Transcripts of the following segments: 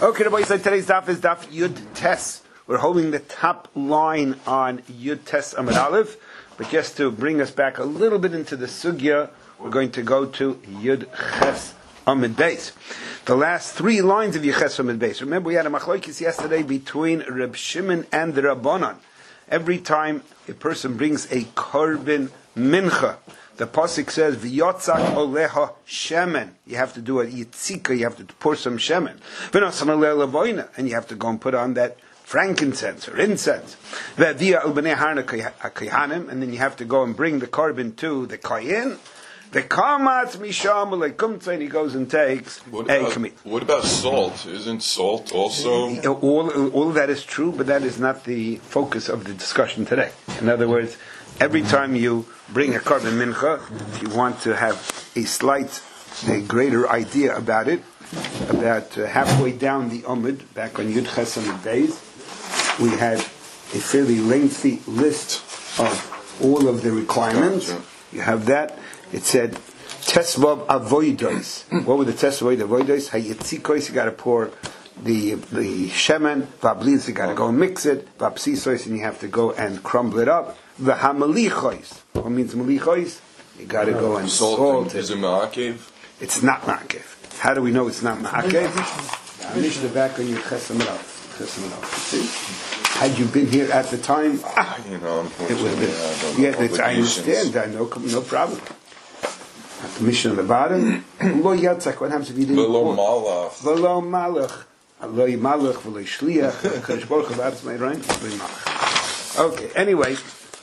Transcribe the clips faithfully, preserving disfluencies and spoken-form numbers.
Okay, Rabbi Yisrael, today's daf is daf Yud Tes. We're holding the top line on Yud Tes Amud Aleph, but just to bring us back a little bit into the sugya, we're going to go to Yud Ches Amud Beis. The last three lines of Yud Ches Amud Beis. Remember, we had a machlokes yesterday between Reb Shimon and the Rabbanan. Every time a person brings a korban mincha, the pasuk says, "V'yotzak oleha shemen." You have to do a yitzika. You have to pour some shemen. V'nosan oleh levoina, and you have to go and put on that frankincense or incense. V'adia el bnei harna kayhanim, and then you have to go and bring the korban to the kayin. The kamatz misham leikumtza, and he goes and takes what a about, kamit. What about salt? Isn't salt also? All, all of that is true, but that is not the focus of the discussion today. In other words, every time you bring a korban mincha, if you want to have a slight, a greater idea about it, about uh, halfway down the Amud, back on Yud Ches Amud Beis, we had a fairly lengthy list of all of the requirements. You have that. It said, Tesvav Avoidos. What were the Tesvav Avoidos? Hayetzikos, you got to pour the the shemen. Vabliz, you got to go and mix it. Vapsisos, and you have to go and crumble it up. The hamalichois. What means malichois? You got to go and salt, salt it. Is it ma'akev? It's not ma'akev. How do we know it's not ma'akev? Mishnah back on your chesamarav. See? Had you been here at the time, ah, you know, it would have been. Yeah, it's, I understand. I know, no problem. At the Mishnah on the bottom, lo yatzak. What happens if you didn't? V'lo malach. V'lo malach. Lo malach. V'lo shliach. Kadosh Baruch Hu v'aretz ma'irayin. V'lo malach. Okay. Anyway.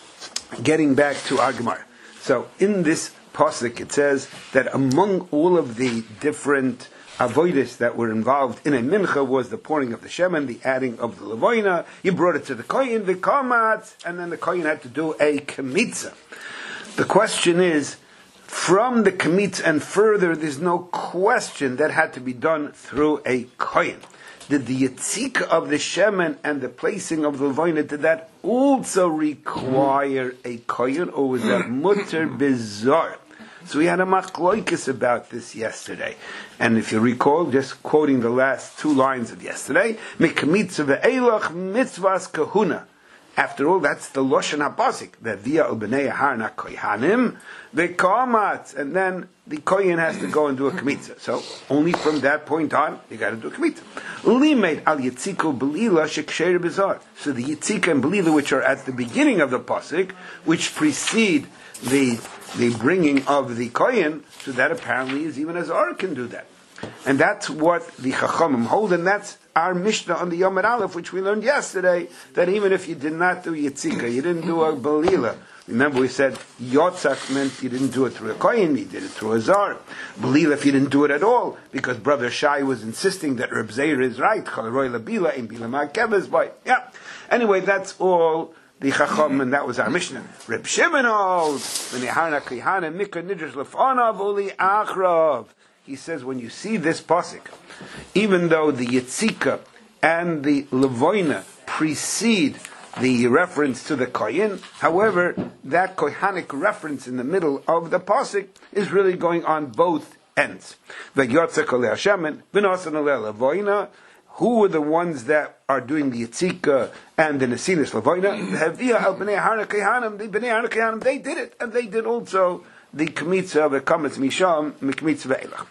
Getting back to our Gemara. So, in this pasuk, it says that among all of the different avodas that were involved in a mincha was the pouring of the shemen, the adding of the levoina. You brought it to the kohen, the kamatz, and then the kohen had to do a kemitza. The question is, from the kemitza and further, there's no question that had to be done through a kohen. Did the yitzika of the shemen and the placing of the levoina, did that also require a kohen, or was that mutter bizarre? So we had a machloikis about this yesterday. And if you recall, just quoting the last two lines of yesterday, mikmitza ve'elach mitzvahs kahuna. After all, that's the Lashon HaPasik. Ve'via al b'nei harna kohanim ve'kamatz. And then the kohen has to go and do a kmitza. So only from that point on, you got to do a kmitza. Limed al yitziko belila sheksher bizar. So the yitzika and belila, which are at the beginning of the pasuk, which precede the the bringing of the kohen, so that apparently is even as Ar can do that. And that's what the Chachamim hold, and that's our Mishnah on the Yom Aleph, which we learned yesterday, that even if you did not do Yitzika, you didn't do a Belila. Remember we said Yotzak meant you didn't do it through a Kohen, you did it through a Zar. Belila if you didn't do it at all, because Brother Shai was insisting that Reb Zeir is right. Chalaroy Labila, in Bila Ma'keves, by yeah. Anyway, that's all the Chacham, and that was our Mishnah. Reb Shimon holds, V'neharna Kihana Mikra Nidrish Lefanav Uli Achrav. He says, when you see this pasuk, even though the Yitzika and the Levoina precede the reference to the Kohen, however, that Kohanic reference in the middle of the pasuk is really going on both ends. The Yotzak Oleh Hashemen, V'nosan Oleh Levoina. Who are the ones that are doing the Yitzika and the Nesinis Levoina? Havia al b'nei harna kayhanim, the b'nei harna kayhanim, they did it, and they did also the Kmitza of the Kametz Misham, Mikmitza ve'elach.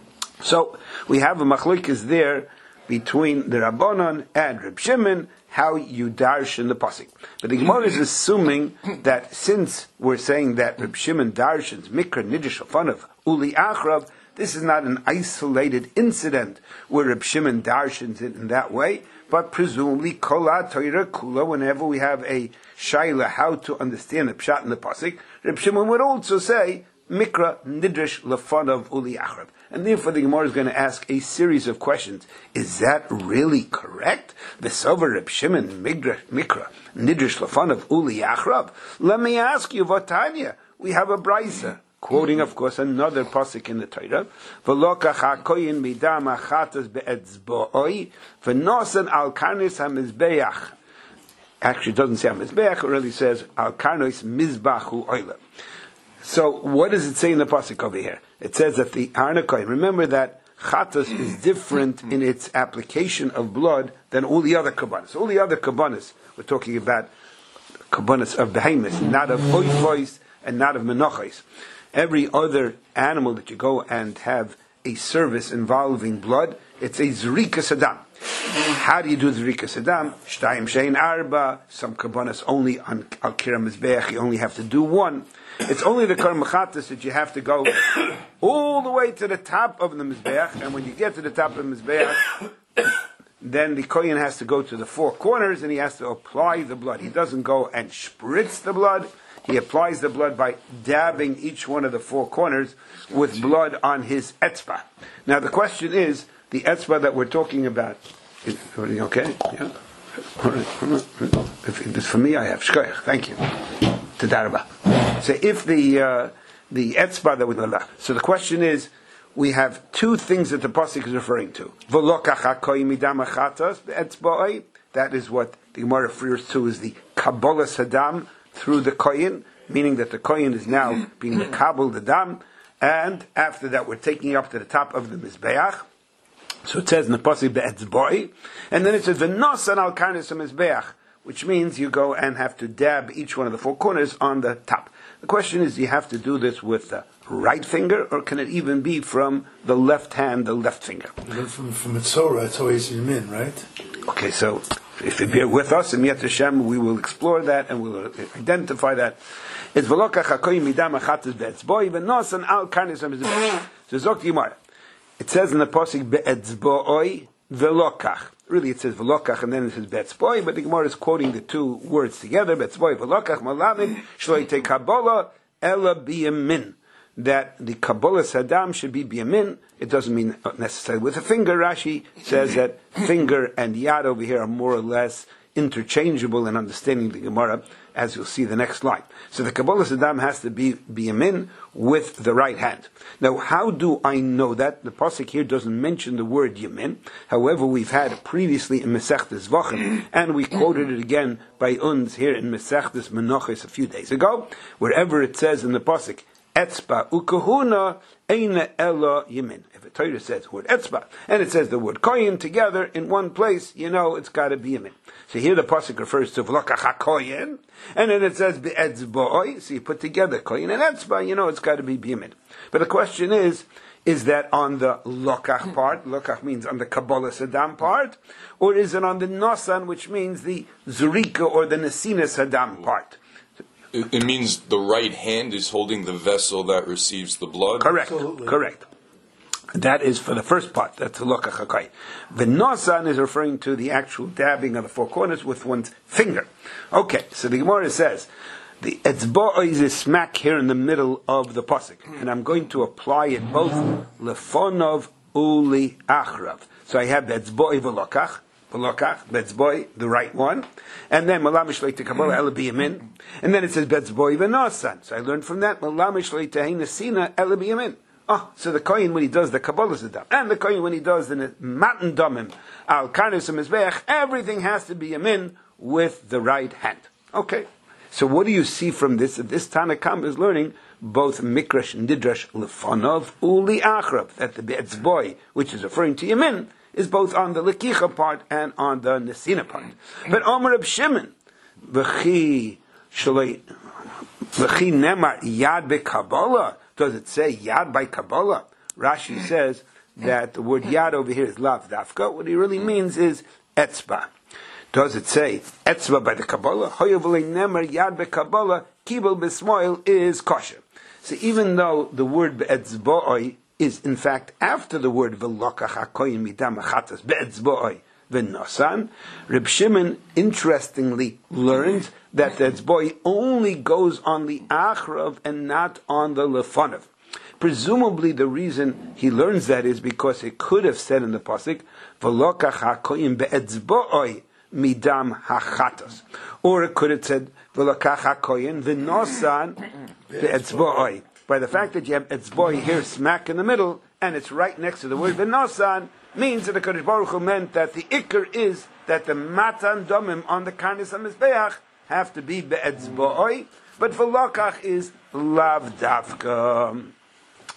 So, we have a machlokes there between the Rabbanon and Reb Shimon, how you darshan the pasuk. But the Gemara is assuming that since we're saying that Reb Shimon darshans Mikra Nidish Shofanav Uli Achrav, this is not an isolated incident where Reb Shimon darshans it in that way, but presumably Kol Torah Kula, whenever we have a shaila how to understand the pshat in the pasuk, Reb Shimon would also say Mikra Nidrish Lefanav Uli Achrav. And therefore the Gemara is going to ask a series of questions. Is that really correct? V'sover Reb Shimon Mikra Nidrish Lefanav Uli Achrav. Let me ask you, Vatanya, we have a brisa, quoting, of course, another pasuk in the Torah. V'lokach hakoyin midam achatas be'etzboi v'nosan al karnis hamizbeach. Actually, it doesn't say hamizbeach, it really says al karnis mizbachu oila. So, what does it say in the pasuk over here? It says that the Arna Kohen, remember that Chatas is different in its application of blood than all the other kabbanas. All the other kabbanas, we're talking about kabbanas of behemoths, not of oifos and not of menachos. Every other animal that you go and have a service involving blood, it's a zrika sadam. How do you do zrika sadam? Shtayim shein arba. Some kabbanas only on al kira mizbeach. You only have to do one. It's only the karm chatas that you have to go all the way to the top of the mizbeach, and when you get to the top of the mizbeach, then the kohen has to go to the four corners and he has to apply the blood. He doesn't go and spritz the blood. He applies the blood by dabbing each one of the four corners with blood on his etzbah. Now the question is, the etzbah that we're talking about, is everything okay? Yeah? All right. All right. If it's for me, I have shkoyach. Thank you. Tadarabah. So if the uh, the etzbah that we learn, so the question is, we have two things that the pasuk is referring to. That is what the Gemara refers to as the Kabbalah Sadam through the kohen, meaning that the kohen is now being the kabul the dam, and after that we're taking it up to the top of the mizbeach. So it says in the pasuk be'etzboi, and then it says v'nosan al karnes mizbeach, which means you go and have to dab each one of the four corners on the top. The question is, do you have to do this with the right finger, or can it even be from the left hand, the left finger? From from Mitzorah, it's always Yamin, right? Okay, so if you bear with us, in Yet Hashem, we will explore that and we will identify that. It's v'lokach hakoyim midam achatas be'etzboi v'nosan al karnes mizbeach. So Zok Yimar. It says in the pasuk be'etzboi v'lokach. Really, it says v'lokach and then it says be'etzboi, but the Gemara is quoting the two words together. Be'etzboi v'lokach malamin shlo yitei kabbalah ela biyamin. That the Kabbalah Saddam should be biyamin. It doesn't mean necessarily with a finger. Rashi says that finger and yad over here are more or less interchangeable in understanding the Gemara, as you'll see the next line. So the Kabbalah Saddam has to be biyamin with the right hand. Now, how do I know that? The pasuk here doesn't mention the word yamin. However, we've had it previously in Masechtas Vachim, and we quoted it again by Uns here in Masechtas Menachos a few days ago, wherever it says in the pasuk, etzba ukahuna eina ella yamin. If a Torah says the word etzba and it says the word koyin together in one place, you know it's got to be yamin. So here the pasuk refers to v'lokach hakoyin, and then it says be'etzboi. So you put together koyin and etzba, you know it's got to be yamin. But the question is, is that on the lokach part? Lokach means on the Kabbalah Saddam part, or is it on the nosan, which means the zurika or the nesina Saddam part? It, it means the right hand is holding the vessel that receives the blood? Correct, Absolutely. correct. That is for the first part, that's the lokach hakai. The nosan is referring to the actual dabbing of the four corners with one's finger. Okay, so the Gemara says, the etzba'ah is a smack here in the middle of the pasuk, and I'm going to apply it both lefonov uli achrav. So I have etzba'ah v'lokach, v'lokach, betzboi, the right one, and then malamish leite kabbalah ela biyamin, and then it says betzboi v'nosan. So I learned from that malamish leite nesina ela biyamin. Oh, so the kohen when he does the kabbalah zadam, and the kohen when he does the matan damim al karnes mizbeach, everything has to be yamin with the right hand. Okay. So what do you see from this? That this Tanna Kamma is learning both mikrash and didrash lefonov uli achrav, that the betzboi, which is referring to yamin, is both on the lekicha part and on the nesina part. But Omer Reb Shimon, v'chi shalei, v'chi nemar yad beKabbalah. Does it say yad by Kabbalah? Rashi says that the word yad over here is lav dafka. What he really means is etzba. Does it say etzba by the Kabbalah? Hoyavulei nemar yad beKabbalah kibel b'smoil is kosher. So even though the word be'etzboi is in fact after the word v'lokach hakoyin midam achatas be'etzboi v'nosan, Reb Shimon interestingly learns that the etzboi only goes on the achrav and not on the lefonav. Presumably the reason he learns that is because it could have said in the pasuk v'lokach hakoyin be'etzboi midam hachatas, or it could have said v'lokach hakoyin v'nosan be'etzboi. By the fact that you have etzboi here smack in the middle, and it's right next to the word v'nosan, means that the Kadosh Baruch Hu meant that the ikr is that the matan domim on the karnis hamizbeach have to be be'etzboi, but v'lokach is lav davka.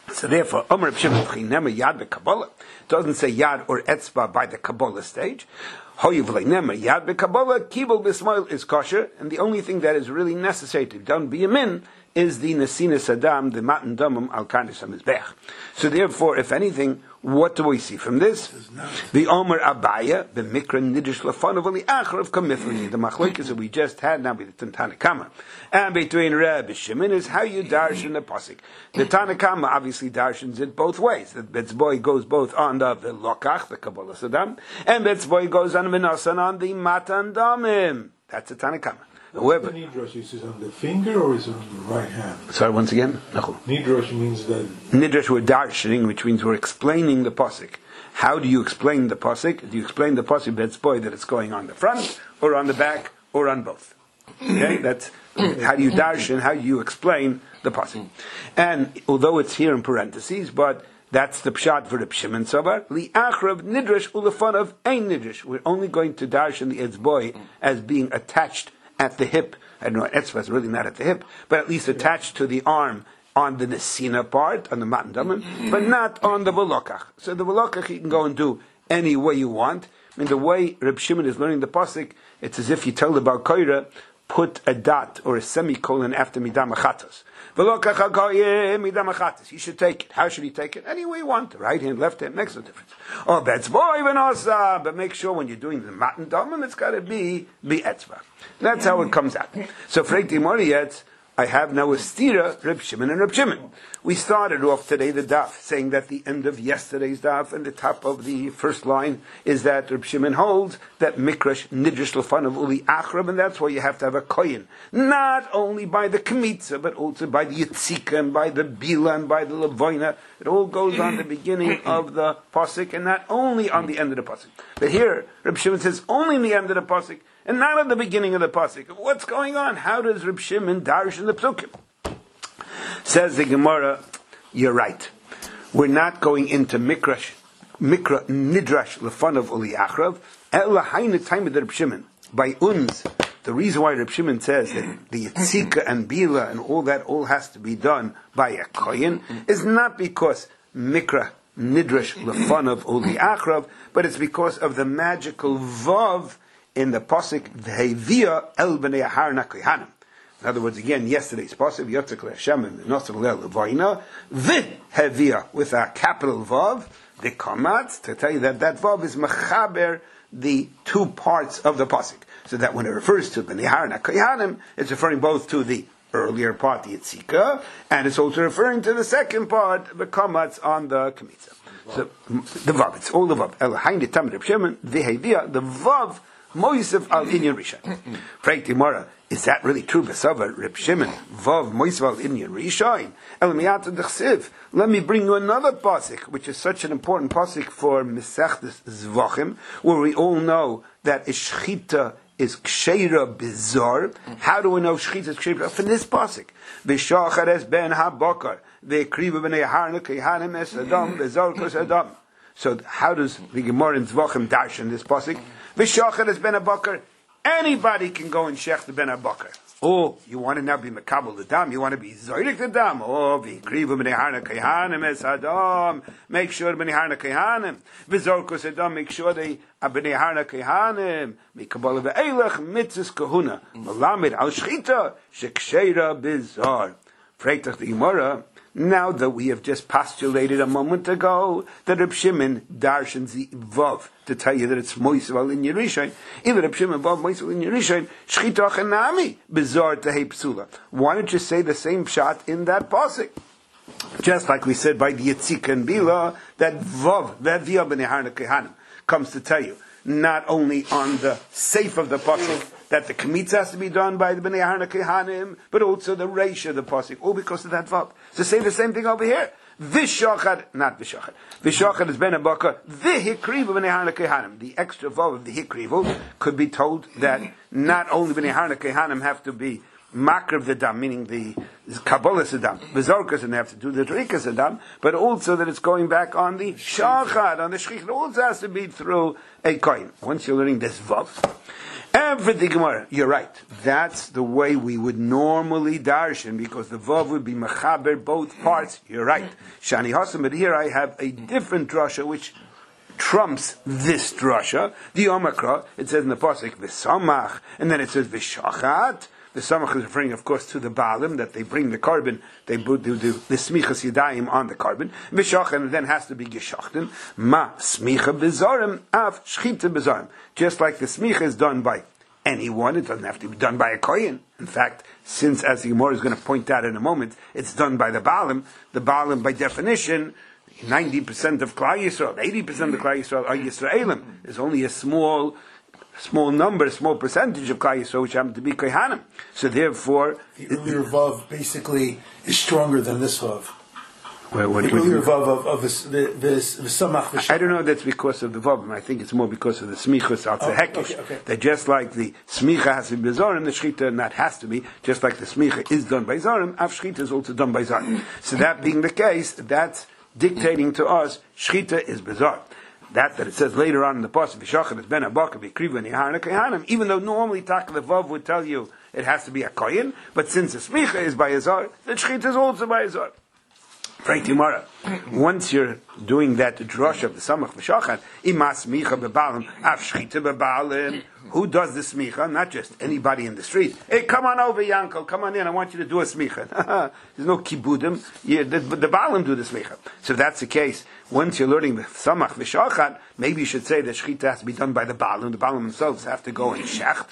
So therefore, Omer Reb Shimon V'chinema Yad B'Kabbalah doesn't say Yad or Etzba by the Kabbalah stage. Hoyev Leinema Yad B'Kabbalah Kibul B'Smoil is kosher, and the only thing that is really necessary to be done B'Yamin is the Nesina Saddam, the Matan Damim Al Karnis HaMizbech. So therefore, if anything, what do we see from this? The Omer Abaya, the Mikra Nidish Lafanav Ali Achrav Kamifli, the Machlokes that we just had now with the Tanakama. And between Reb Shimon is how you darshan the Pasik. The Tanakama obviously darshans it both ways. The Betzboy goes both on the Lokach, the Kabbalah Saddam, and Betzboy goes on Vinasan on the Matan Damim. That's the Tanakama. However, the Nidrash is it on the finger or is it on the right hand? Sorry, once again? Nidrash means that... Nidrash we're darshaning, which means we're explaining the Pasik. How do you explain the Pasik? Do you explain the Pasik Betzboy that it's going on the front, or on the back, or on both? Okay, that's how do you darshan, how do you explain the Pasik. And although it's here in parentheses, but that's the pshat for Reb Shimon Savar. Li achrav nidrash ulefanav ein nidrash. We're only going to darshan the etzboy as being attached at the hip. I don't know, etzba is really not at the hip, but at least attached to the arm on the nesina part, on the matan damim, but not on the velokach. So the velokach you can go and do any way you want. I mean, the way Reb Shimon is learning the pasuk, it's as if you tell the Baal Koira, put a dot or a semicolon after midam achatos. Velokach hagoyim midam achatos. You should take it. How should he take it? Any way you want. Right hand, left hand, makes no difference. Oh, that's boy v'nosa. But make sure when you're doing the matan damim, it's got to be be etzba. That's how it comes out. So Freikti Moriyetz, I have now a stira, Reb Shimon and Reb Shimon. We started off today the daf, saying that the end of yesterday's daf and the top of the first line is that Reb Shimon holds that mikrash nidrash l'fanav uli achrab, and that's why you have to have a koyin, not only by the kmitza, but also by the yitzika and by the bila and by the levoina. It all goes on the beginning of the pasuk and not only on the end of the pasuk. But here, Reb Shimon says only in the end of the pasuk and not at the beginning of the pasuk. What's going on? How does Reb Shimon darsh in the psukim? Says the Gemara, you're right. We're not going into mikrash, mikra nidrash lefanav uli achrav. Ela hayne time of Reb Shimon by uns. The reason why Reb Shimon says that the yitzika and bila and all that all has to be done by a kohen is not because mikra nidrash lefanav uli achrav, but it's because of the magical vav in the pasuk v'hevia el b'nei harna kohanim. In other words, again, yesterday's pasuk Yotzek leHashem and Nosel leVoina v'hevia with a capital vav the kamatz to tell you that that vav is mechaber the two parts of the pasuk, so that when it refers to b'nei harna kohanim, it's referring both to the earlier part, the yitzika, and it's also referring to the second part, the kamatz on the kmitza. So the vav, it's all the vav. El hain de tam Reb Shimon v'hevia the vav. Moisef al Inyan Rishon. Freik Gemara, is that really true? Besavar Reb Shimon Vav Moisef al Inyan Rishon. El Miyata Dechsiv. Let me bring you another pasuk, which is such an important pasuk for Mesechtes Zvachim, where we all know that Shchita is ksheira bizar. How do we know Shchita is ksheira? From this pasuk, V'shachares ben habakar ve'kriva b'nei harna kehanim es adam v'zarkos adam. So how does the Gemara in Zvachim darshan this pasuk? V'shachet has been a bakar. Anybody can go and shech the ben a bakar. Oh, you want to now be makabel the dam? You want to be zoyrik the dam? Oh, v'krivu b'nei harna kehanim es adam. Make sure b'nei harna kehanim. V'zorkos adam. Make sure they are b'nei harna kehanim. Mikabel v'eilach mitzvus kahuna. Malamid al shchita sheksheira bizar. Freitach the Gemara. Now that we have just postulated a moment ago that Reb Shimon darshans the vav to tell you that it's moisav al in Yerushalayim, even Reb Shimon vav moisav in Yerushalayim, shchita chanami bizar tehei psula. Why don't you say the same shot in that pasuk? Just like we said by the Yitzika and Bila, that vav, that via b'nei harna kehanim, comes to tell you not only on the safe of the pasuk that the kmitza has to be done by the b'nei harna kehanim, but also the reish of the pasuk, all because of that vav. So say the same thing over here. V'shachad, not v'shachad. V'shachad is ben a bakar. V'hikrivu b'nei harna kehanim. The extra vav of the hikrivu could be told that not only b'nei harna kehanim have to be makrav the dam, meaning the kabbalah sadam, v'zorkas, and they have to do the trikas sadam, but also that it's going back on the shachad, on the shchich. It also has to be through a kohen. Once you're learning this vav, Everything Gemara. You're right. That's the way we would normally darshan, because the vav would be mechaber both parts. You're right. Shani Hasam, but here I have a different drasha which trumps this drasha. The Omakra, it says in the pasuk v'samach, and then it says v'shachat. The samach is referring, of course, to the balim, that they bring the carbon, they do the smichas yadayim on the carbon. V'shachat, and then has to be geshachten. Ma smicha bezarim, av shchita bezarim. Just like the smicha is done by anyone, it doesn't have to be done by a kohen. In fact, since, as the Gemara is going to point out in a moment, it's done by the balim, the balim, by definition, ninety percent of Klal Yisrael, eighty percent of Klal Yisrael are Yisraelim. There's only a small small number, small percentage of Klal Yisrael which happen to be Kohanim. So therefore, the earlier vav basically is stronger than this vav. Well, what, the earlier vav of, of this, the, this, the samach. I don't know if that's because of the vav. I think it's more because of the smichus out the oh, hekish. Okay, okay. That just like the smicha has to be zorim, the shchita not has to be. Just like the smicha is done by zorim, av shchita is also done by zorim. So that being the case, that's dictating to us, shchita is bizarre. That that it says later on in the pasuk, v'shachat es ben abaka v'kriva niharna kohanim. Even though normally tak the vav would tell you it has to be a kohen, but since the smicha is by a zar, the shchita is also by a zar. Right, Gemara. Once you're doing that drush of the samach v'shachat, imas smicha bebalim, av shchita bebalim. Who does the smicha? Not just anybody in the street. Hey, come on over, Yankel. Come on in. I want you to do a smicha. There's no kibudim. Yeah, the, the balim do the smicha. So if that's the case, once you're learning the samach v'shachat, maybe you should say that shchita has to be done by the balim. The balim themselves have to go and shecht.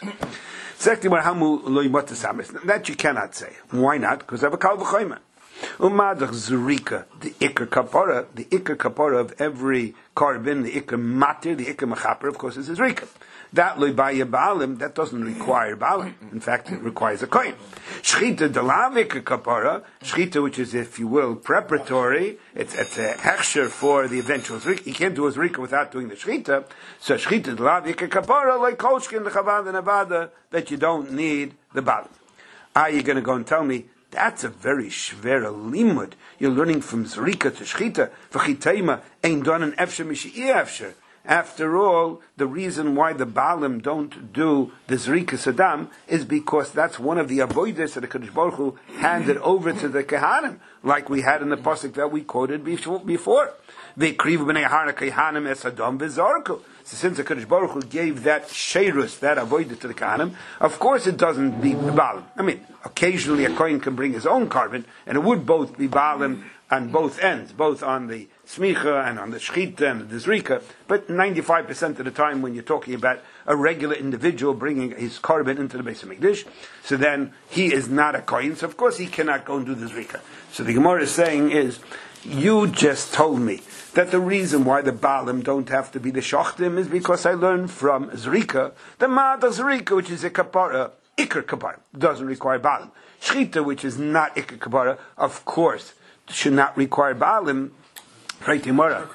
That you cannot say. Why not? Because I have a kal v'chomer. Umadach zurika, the ikar kapara, the ikar kapara of every carbon, the ikar matir, the ikar mechaper, of course, is a zrika. That loibaya baalim, that doesn't require baalim. In fact, it requires a coin. Shchita delav ikar kapara, shchita, which is, if you will, preparatory, it's, it's a hechsher for the eventual zrika. You can't do a zrika without doing the shchita. So shchita delav ikar kapara, like kolshkin, the chavada, nevada, that you don't need the baalim. Are you going to go and tell me, that's a very shvera limud. You're learning from zrika to shchita. V'chitayma ain't done an efsher mishi'i efsher. After all, the reason why the Baalim don't do the zrika sadam is because that's one of the avoiders that the Kadosh Baruch Hu handed over to the Kehanim, like we had in the pasuk that we quoted before. V'krivu b'nei harna kehanim es adam v'zarku. So since the Kadosh Baruch Hu gave that sheirus, that avoided to the Kehanim, of course it doesn't be Baalim. I mean, occasionally a kohen can bring his own carbon, and it would both be Baalim on both ends, both on the smicha and on the shchita and the zrika, but ninety-five percent of the time when you're talking about a regular individual bringing his carbon into the Beis HaMikdash, so then he is not a kohen, so of course he cannot go and do the zrika. So the Gemara is saying is, you just told me that the reason why the Baalim don't have to be the shachtim is because I learned from zrika, the ma'ad zrika, which is a kapara, ikar kapara, doesn't require Baalim. Shchita, which is not ikar kapara, of course, should not require Baalim. Right, Gemara.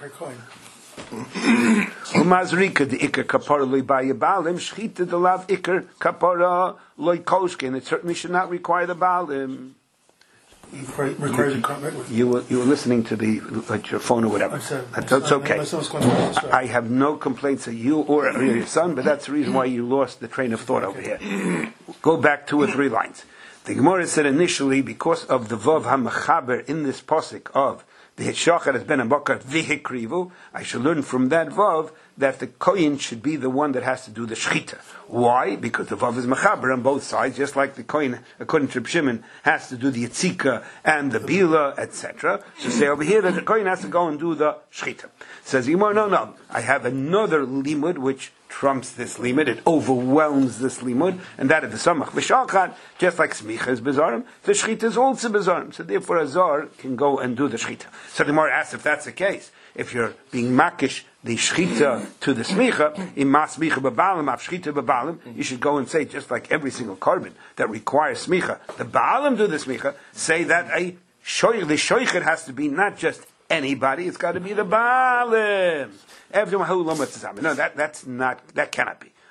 Umazrika the ikar kapara loy baya Baalim, shchita the lav ikar kapara loy koshkin. It certainly should not require the Baalim. You were you were listening to the like your phone or whatever. That's, that's okay. I have no complaints of you or your son, but that's the reason why you lost the train of thought over here. Go back two or three lines. The Gemara said initially, because of the vav hamachaber in this posik of the hitshachat has been a bakar v'hikrivu, I should learn from that vav that the kohen should be the one that has to do the shchita. Why? Because the vav is mechaber on both sides, just like the kohen, according to Reb Shimon, has to do the yitzika and the bila, et cetera. So say over here that the kohen has to go and do the shchita. Says Yimar, no, no, I have another limud which trumps this limud, it overwhelms this limud, and that is the samach v'shachat, just like smicha is bezarim, the shchita is also bezarim. So therefore a zar can go and do the shchita. So the Gemara asks if that's the case, if you're being makish the shchita to the smicha, imas smicha bebalim, av shchita bebalim, you should go and say, just like every single carbon that requires smicha, the baalim do the smicha, say that a shoy, the shoychet has to be not just anybody, it's got to be the baalim. No, that, that's not, that cannot be.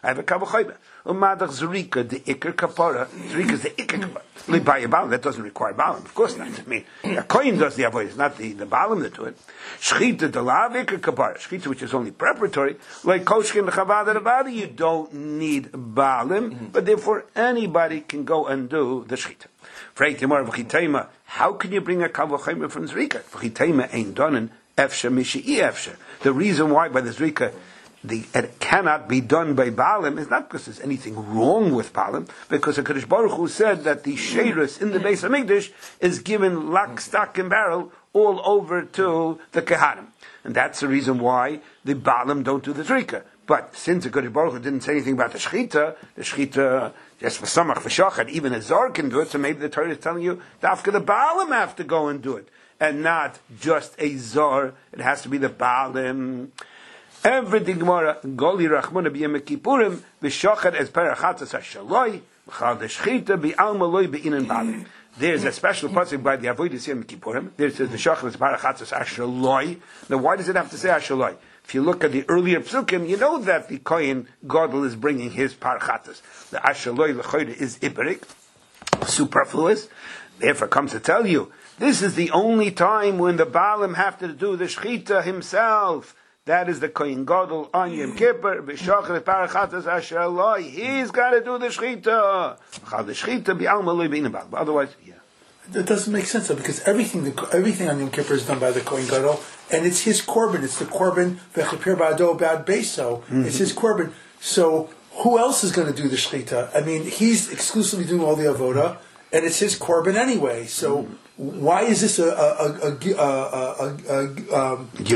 I have a kavachoyme. Umadach zrika, the ikar kapara. Zrika is the ikar kapara. Libaya balam, that doesn't require balam. Of course not. I mean, a kohen does the avodah, it's not the, the balam that do it. Shchita delav ikar kapara. Shchita, which is only preparatory, like koshkin chavada avada, you don't need balam, mm-hmm. but therefore anybody can go and do the shchita. How can you bring a kavachoyme from zrika? V'chitayma ain't done efsha mishi efsha. The reason why by the zrika the, it cannot be done by Baalim is not because there's anything wrong with Baalim, because the Kadosh Baruch Hu said that the Sheiros in the Beis HaMikdash is given lock, stock, and barrel all over to the Kehanim. And that's the reason why the Baalim don't do the Zrika. But since the Kadosh Baruch Hu didn't say anything about the Shechita, the Shechita, just for Samach, for Shachar, even a Zor can do it, so maybe the Torah is telling you, Dafka the Baalim have to go and do it, and not just a Zor. It has to be the Baalim. Every Gemara, Goli Rachmona b'Yom Kippurim, v'Shachar as Parachatas HaShaloi, v'Chal Deshchita b'Almaloi b'Inan Baalim. There's a special pasuk by the Avodas Yom Kippurim. There says the Shachar as Parachatas HaShaloi. Now, why does it have to say HaShaloi? If you look at the earlier psukim, you know that the Kohen Gadol is bringing his Parachatas. The HaShaloi l'Choyre is Iberik, superfluous. Therefore, comes to tell you, this is the only time when the Baalim have to do the Shechita himself. That is the Kohen Gadol on Yom Kippur. B'shachar parachatas ashaloi. He's got to do the shechita. The shechita b'almaloi b'inabal. Otherwise, yeah. That doesn't make sense though, because everything the, everything on Yom Kippur is done by the Kohen Gadol, and it's his korban. It's the korban v'chapir ba'ado ba'ad beso. It's his korban. So who else is going to do the shechita? I mean, he's exclusively doing all the avoda, and it's his korban anyway. So. Mm. Why is this a a a a a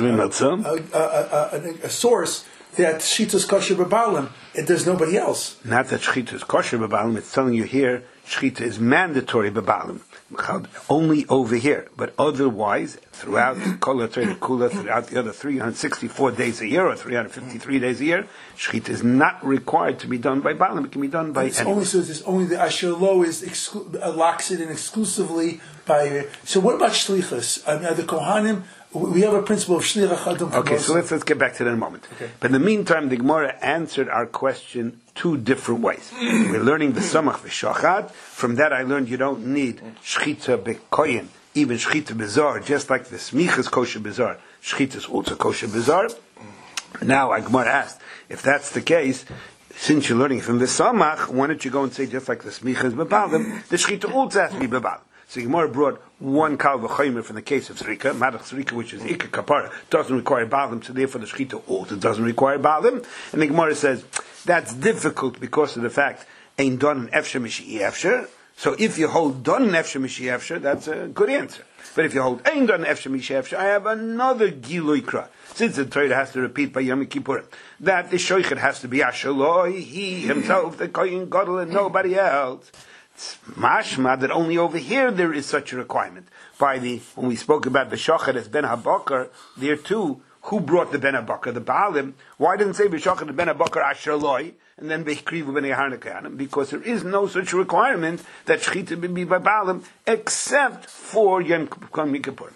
a, a, a source that Shchitas kosher b'Baalim and there's nobody else? Not that Shchita is kosher b'Baalim. It's telling you here Shchita is mandatory b'Baalim. Only over here, but otherwise throughout Kol HaTorah Kula, throughout the other three hundred sixty-four days a year or three hundred fifty-three days a year, Shchita is not required to be done by Baalim. It can be done by it's anyone. Only so it's only the Asher Lo is exclu- uh, locks it in exclusively by. So what about shlichus? I mean, are the Kohanim? We have a principle of shliach adam. Okay, so let's let's get back to that in a moment. Okay. But in the meantime, the Gemara answered our question two different ways. We're learning the samach v'shachat. From that, I learned you don't need shchita bekoyin, even shchita bezar, just like the smicha is kosher bezar. Shchita is also kosher bezar. Now, our Gemara asked, if that's the case, since you're learning from the samach, why don't you go and say just like the smicha is bebalim, the shchita also has to be bebalim. So Gemara brought one kal v'chaymer from the case of Zrika, Madach Zrika, which is Ikka Kapara, doesn't require Baalim, so therefore the Shechita also doesn't require Baalim. And the Gemara says, that's difficult because of the fact, ain't done an Efsher Mishi Efsher. So if you hold done an Efsher Mishi Efsher, that's a good answer. But if you hold ain't done an Efsher Mishi Efsher, I have another Gilui Kra. Since the Torah has to repeat by Yom Kippur, that the Shoichet has to be Ashaloi, he himself, the Kohen Gadol, and nobody else. Mashma that only over here there is such a requirement. By the when we spoke about the shachar as ben habakar, there too, who brought the ben habakar? The Baalim. Why didn't it say b'shachar the ben habakar asherloi and then b'chrivu ben yaharnakanim? Because there is no such requirement that shechita be by Baalim except for Yom Kippur.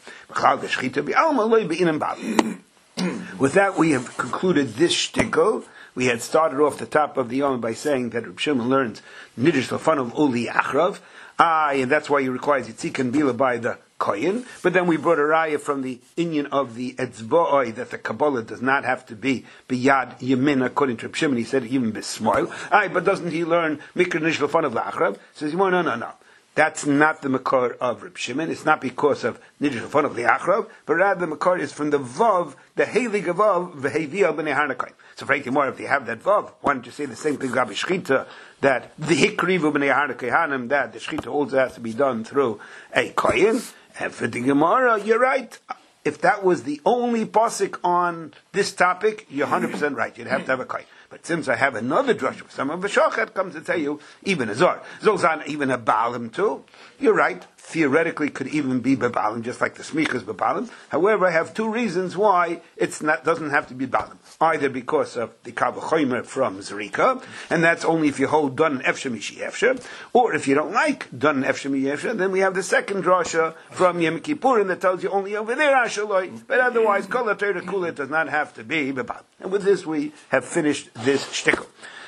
With that, we have concluded this shtickle. We had started off the top of the Yom by saying that Reb Shimon learns Nidish Lafan of Uli Achrav, ah, and that's why he requires Yitzik and Bila by the Koyin. But then we brought a raya from the Inyan of the Etzba'oi that the Kabbalah does not have to be Biyad Yemin according to Reb Shimon. He said even Bismoil. Ah, but doesn't he learn Mikra Nidish Lafan of Achrav? Says, no, no, no, no. That's not the Makar of Reb Shimon. It's not because of Nidish Lafan of the Achrav, but rather the Makar is from the Vav, the Heilig Vav, V'Heviyah B'nei Harnakai. So frankly more, if you have that Vav, why don't you say the same thing about Shchita, that the Hikrivu B'nei Harnakai Hanim, that the Shchita also has to be done through a Koyin. And for the Gemara, you're right. If that was the only pasuk on this topic, you're one hundred percent right. You'd have to have a Koyin. But since I have another drush, some of the Shochet comes to tell you, even a Zor, Zolzan, even a Baalim too, you're right. Theoretically could even be Baalim, just like the Smicha is Baalim. However, I have two reasons why it's not, doesn't have to be Baalim. Either because of the Kal V'chomer from Zrika, and that's only if you hold Dun and Efsher Mishi Efsher, or if you don't like Dun and Efsher Mishi Efsher, then we have the second drasha from Yom Kippurim that tells you only over there Ashaloi, but otherwise Kol HaTorah Kula does not have to be Baalim. And with this we have finished this shtickle.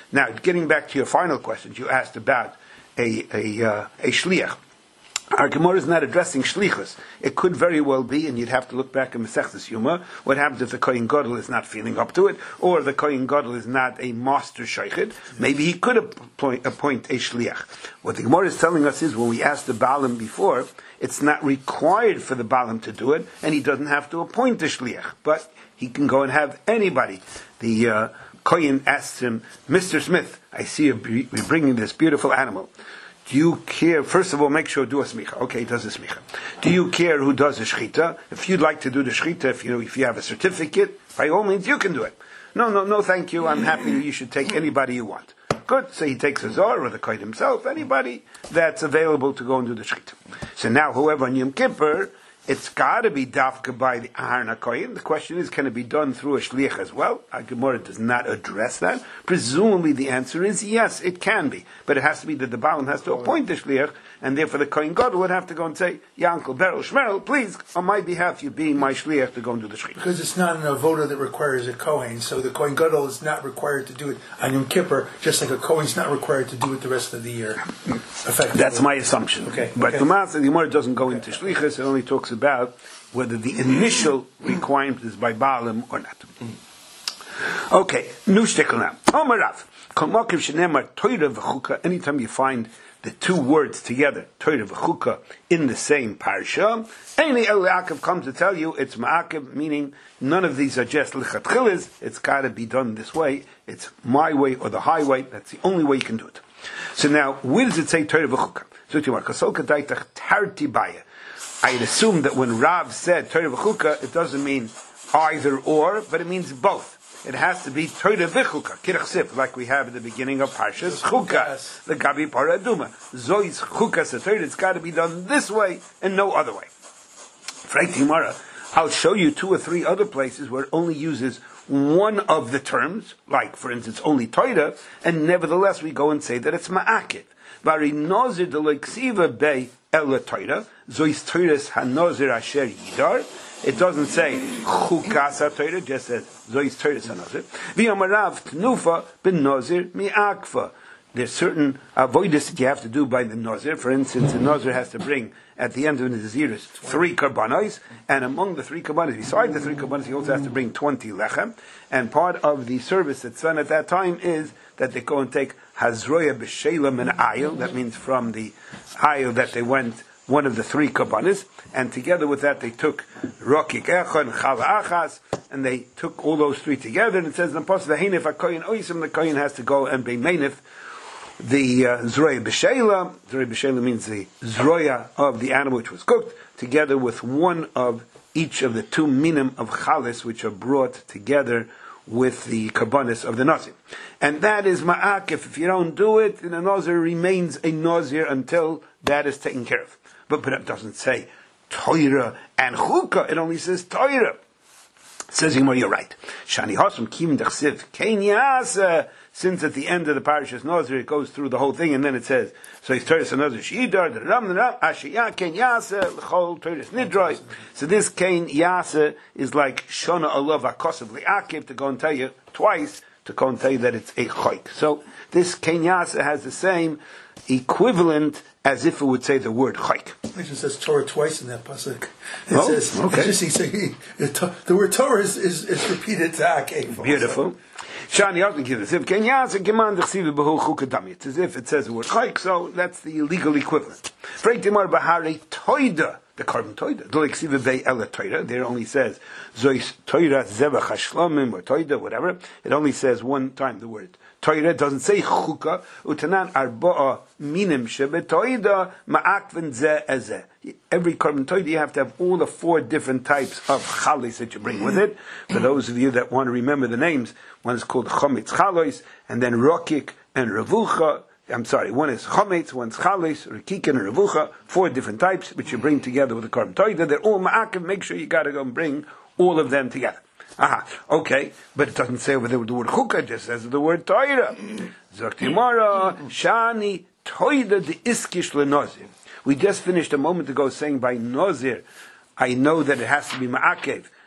Now, getting back to your final questions, you asked about a a, uh, a shliach. Our Gemara is not addressing shlichus. It could very well be, and you'd have to look back in Masechtas Yuma, what happens if the Kohen Gadol is not feeling up to it, or the Kohen Gadol is not a master shaykhid. Maybe he could appoint, appoint a shliach. What the Gemara is telling us is, when we asked the Baalim before, it's not required for the Baalim to do it, and he doesn't have to appoint a shliach, but he can go and have anybody. The uh, Kohen asks him, Mister Smith, I see you're bringing this beautiful animal. Do you care? First of all, make sure do a smicha. Okay, he does a smicha. Do you care who does a shchita? If you'd like to do the shchita, if you know, if you have a certificate, by all means, you can do it. No, no, no, thank you. I'm happy. You should take anybody you want. Good. So he takes a zor or the kohen himself, anybody that's available to go and do the shchita. So now, whoever on Yom Kippur, it's got to be dafka by the Aharon HaKohen. The question is, can it be done through a shliach as well? Our Gemara does not address that. Presumably the answer is yes, it can be. But it has to be that the Baalim has to appoint the shliach, and therefore the Kohen Gadol would have to go and say, Yankel, Beryl, Shmerel, please, on my behalf, you being my shliach to go and do the shliach. Because it's not an avoda that requires a Kohen, so the Kohen Gadol is not required to do it on Yom Kippur, just like a Kohen's not required to do it the rest of the year. That's my assumption. Okay. But okay. the Maaseh, the Gemara doesn't go into shlichus, it only talks about whether the initial requirement is by Baalim or not. Okay, new shtickle now. Omer Rav, kol makim shenemar Torah v'chuka, anytime you find the two words together, Torah v'chuka, in the same parsha, any El Yaakov comes to tell you it's ma'akev, meaning none of these are just lichatchilas, it's got to be done this way, it's my way or the highway, that's the only way you can do it. So now, where does it say Torah v'chuka? So you want, kasol kadaitach tarti baya. I'd assume that when Rav said Torah v'chuka, it doesn't mean either or, but it means both. It has to be Torah v'chuka, kirachsif, like we have at the beginning of Parshas Chuka, the Gabi Parah Aduma. Zois chukas Torah, it's got to be done this way and no other way. Frank Gemara, I'll show you two or three other places where it only uses one of the terms, like for instance only Torah, and nevertheless we go and say that it's ma'akiv. Vari nozir de loiksiva be ela Torah, zois Torahs hanozir asher yidar. It doesn't say chukas ha-Torah, just says zois Torahs hanozir. V'yamarav tnufa ben nozir mi'akfa. There's certain avoidance that you have to do by the nozir. For instance, the nozir has to bring at the end of the naziris three karbanos, and among the three karbanos, besides the three karbanos, he also has to bring twenty lechem. And part of the service that's done at that time is that they go and take hazroya b'shelam and ayil. That means from the ayil that they went one of the three karbanos, and together with that they took rokik echad and chala achas, and they took all those three together. And it says in the pasuk, the heinif hakoyin oisim, the koyin has to go and be meinif the uh, zroya b'sheila. Zroya b'sheila means the zroya of the animal which was cooked, together with one of each of the two minim of chalis which are brought together with the karbanis of the nazir. And that is ma'akif. If you don't do it, the nazir remains a nazir until that is taken care of. But, but it doesn't say Torah and chukah, it only says Torah. Says Yomar, you're right. Shani hasum kim dechsiv kein yasa. Since at the end of the parashas Nazir it goes through the whole thing, and then it says, so it's Torah Nazir Shidar, the Ram Ram Ashiyah Kein Yasa L'chol Torah Nidroi. So this Kein Yasa is like Shona Alav Akosav Li'akiv, to go and tell you twice, to go and tell you that it's a Choik. So this Kein Yasa has the same equivalent as if it would say the word Choik. It just says Torah twice in that pasuk. It oh, says, okay. It's just, the, the word Torah is, is, is repeated to Akev. Beautiful. Shani Yosef gives us if Ken Yasa Geman Dechsiva Behu Chukadami. It's as if it says the word Chayk, so that's the legal equivalent. Freit Dimar Bahari Toida, the carbon Toida. Do Dechsiva Be Ela Toida. There only says Zois Toida Zevach Hashlamim or Toida, whatever. It only says one time the word Toida. It doesn't say Chuka. Utanan Arba'a Minim Shebe Toida Ma'akven Ze Eze. Every carbon toida, you have to have all the four different types of chalis that you bring with it. For those of you that want to remember the names, one is called chometz chalois, and then rokik and revucha. I'm sorry, one is chometz, one's chalis, rokik and revucha. Four different types which you bring together with the carbon toida. They're all ma'akev. Make sure you got to go and bring all of them together. Aha, okay, but it doesn't say over there the word chukah, it just says the word toida. Zok Gemara, shani toida de iskish lenozir. We just finished a moment ago saying by Nazir, I know that it has to be Ma'akev.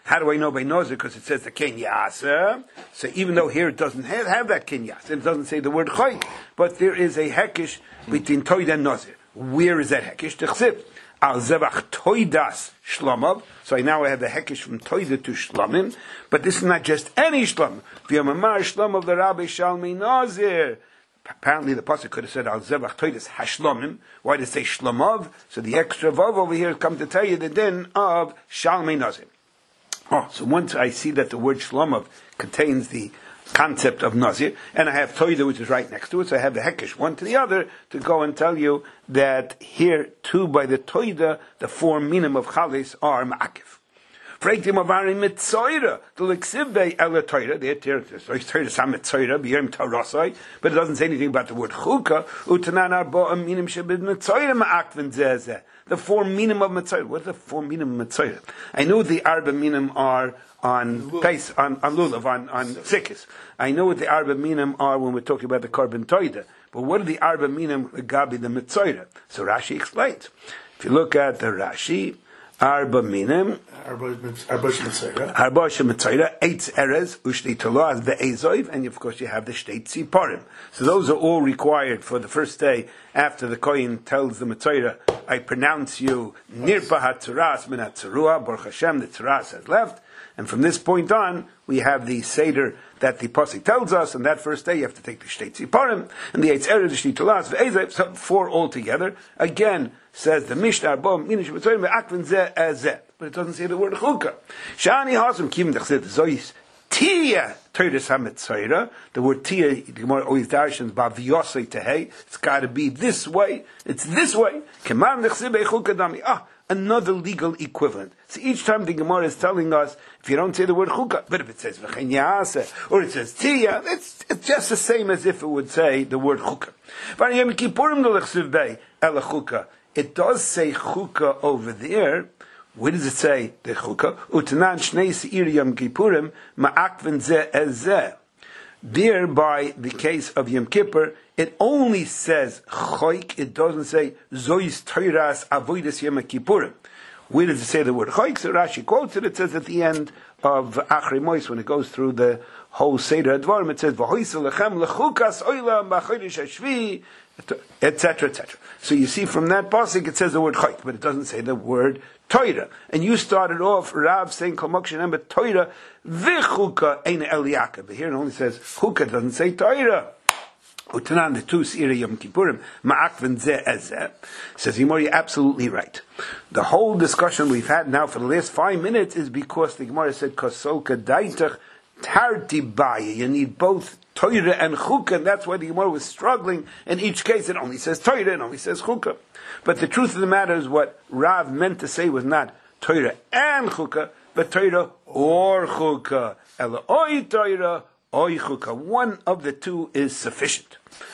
How do I know by Nazir? Because it says the ken yasa. So even though here it doesn't have, have that ken yasa, it doesn't say the word chayk, but there is a hekish between toida and Nazir. Where is that hekish? T'chsib al zevach toidas shlomov. So I now have the hekish from toida to shlomim, but this is not just any shlom. V'yamamar shlomov the rabbi shalmei Nazir. Apparently the pasuk could have said al zevach toidas hashlomim. Why did it say shlomov? So the extra vav over here come to tell you the din of shalmei Nazir. Oh, so once I see that the word shlomov contains the concept of Nazir, and I have Toida, which is right next to it, so I have the Hekesh, one to the other, to go and tell you that here, too, by the Toida, the four minim of Chalis are Ma'akif. Freitim avari mitzoira, the leksivbe ele Toira, the Toira sam mitzoira, b'yom tarosai, but it doesn't say anything about the word Chuka, utanan arba minim shebid mitzoira ma'akvin zezeh. The four minim of mitzoira. What are the four minim of mitzoira? I know the arba minim are on Pes, on, on Lulav, on, on Sikis. I know what the arba minim are when we're talking about the carbon Toida. But what are the arba minim gabi the mitzoira? So Rashi explains. If you look at the Rashi, arba minim, arba mitzoira, arba mitzoira, eight eres, ushli toloaz ve'ezoiv, and of course you have the shtei tziparim. So those are all required for the first day after the kohen tells the mitzoira, I pronounce you nirpa hatzuras min hatzurua, Baruch Hashem, the tzuras has left. And from this point on, we have the Seder that the Pasuk tells us, and that first day you have to take the Shtei Tziparim, and the Eitz Erev, the Shtei Tulas, the so four altogether. Again, says the Mishnah, Bom, Minish, Mitzorim, Akvin Zeh, Zeh. But it doesn't say the word Chukah. Shani Hasam, Kim Dechzet, Zois, Tia, Teres HaMitzoira. The word Tia, the Gemara always darshans, Bav Yosei Tehei. It's got to be this way. It's this way. Keman Dechzeh, Chukah Dami. Ah, another legal equivalent. So each time the Gemara is telling us, if you don't say the word chukah, but if it says v'chen ya'aseh, or it says tiya, it's, it's just the same as if it would say the word chukah. It does say chukah over there. Where does it say the chukah? Utanan shnei se'ir yom kippurim ma'akven zeh ezeh. There, by the case of Yom Kippur, it only says choik. It doesn't say zois toiras avodas Yom Kippurim. Where does it say the word choik? So Rashi quotes it. It says at the end of Achrei Mos, when it goes through the whole Seder Advarim, it says v'hoisel lechem lechukas oilam b'chodesh hashvi, et cetera, et cetera. So you see from that pasuk it says the word choik, but it doesn't say the word Toira. And you started off, Rav, saying Kol Mokshin Ember Toira v'chuka ein el Yaakov. But here it only says chuka, it doesn't say Toira. Utanan the two Seira Yom Kippurim ma'akven zeh ezeh. Says Yimor, you're absolutely right. The whole discussion we've had now for the last five minutes is because the Gemara said Kosolka daitach tarti baya. You need both Toira and Chukah, and that's why the Gemara was struggling. In each case, it only says Toira and only says Chukah. But the truth of the matter is, what Rav meant to say was not Toira and Chukah, but Toira or Chukah. Ela oi Toira, oi Chukah. One of the two is sufficient.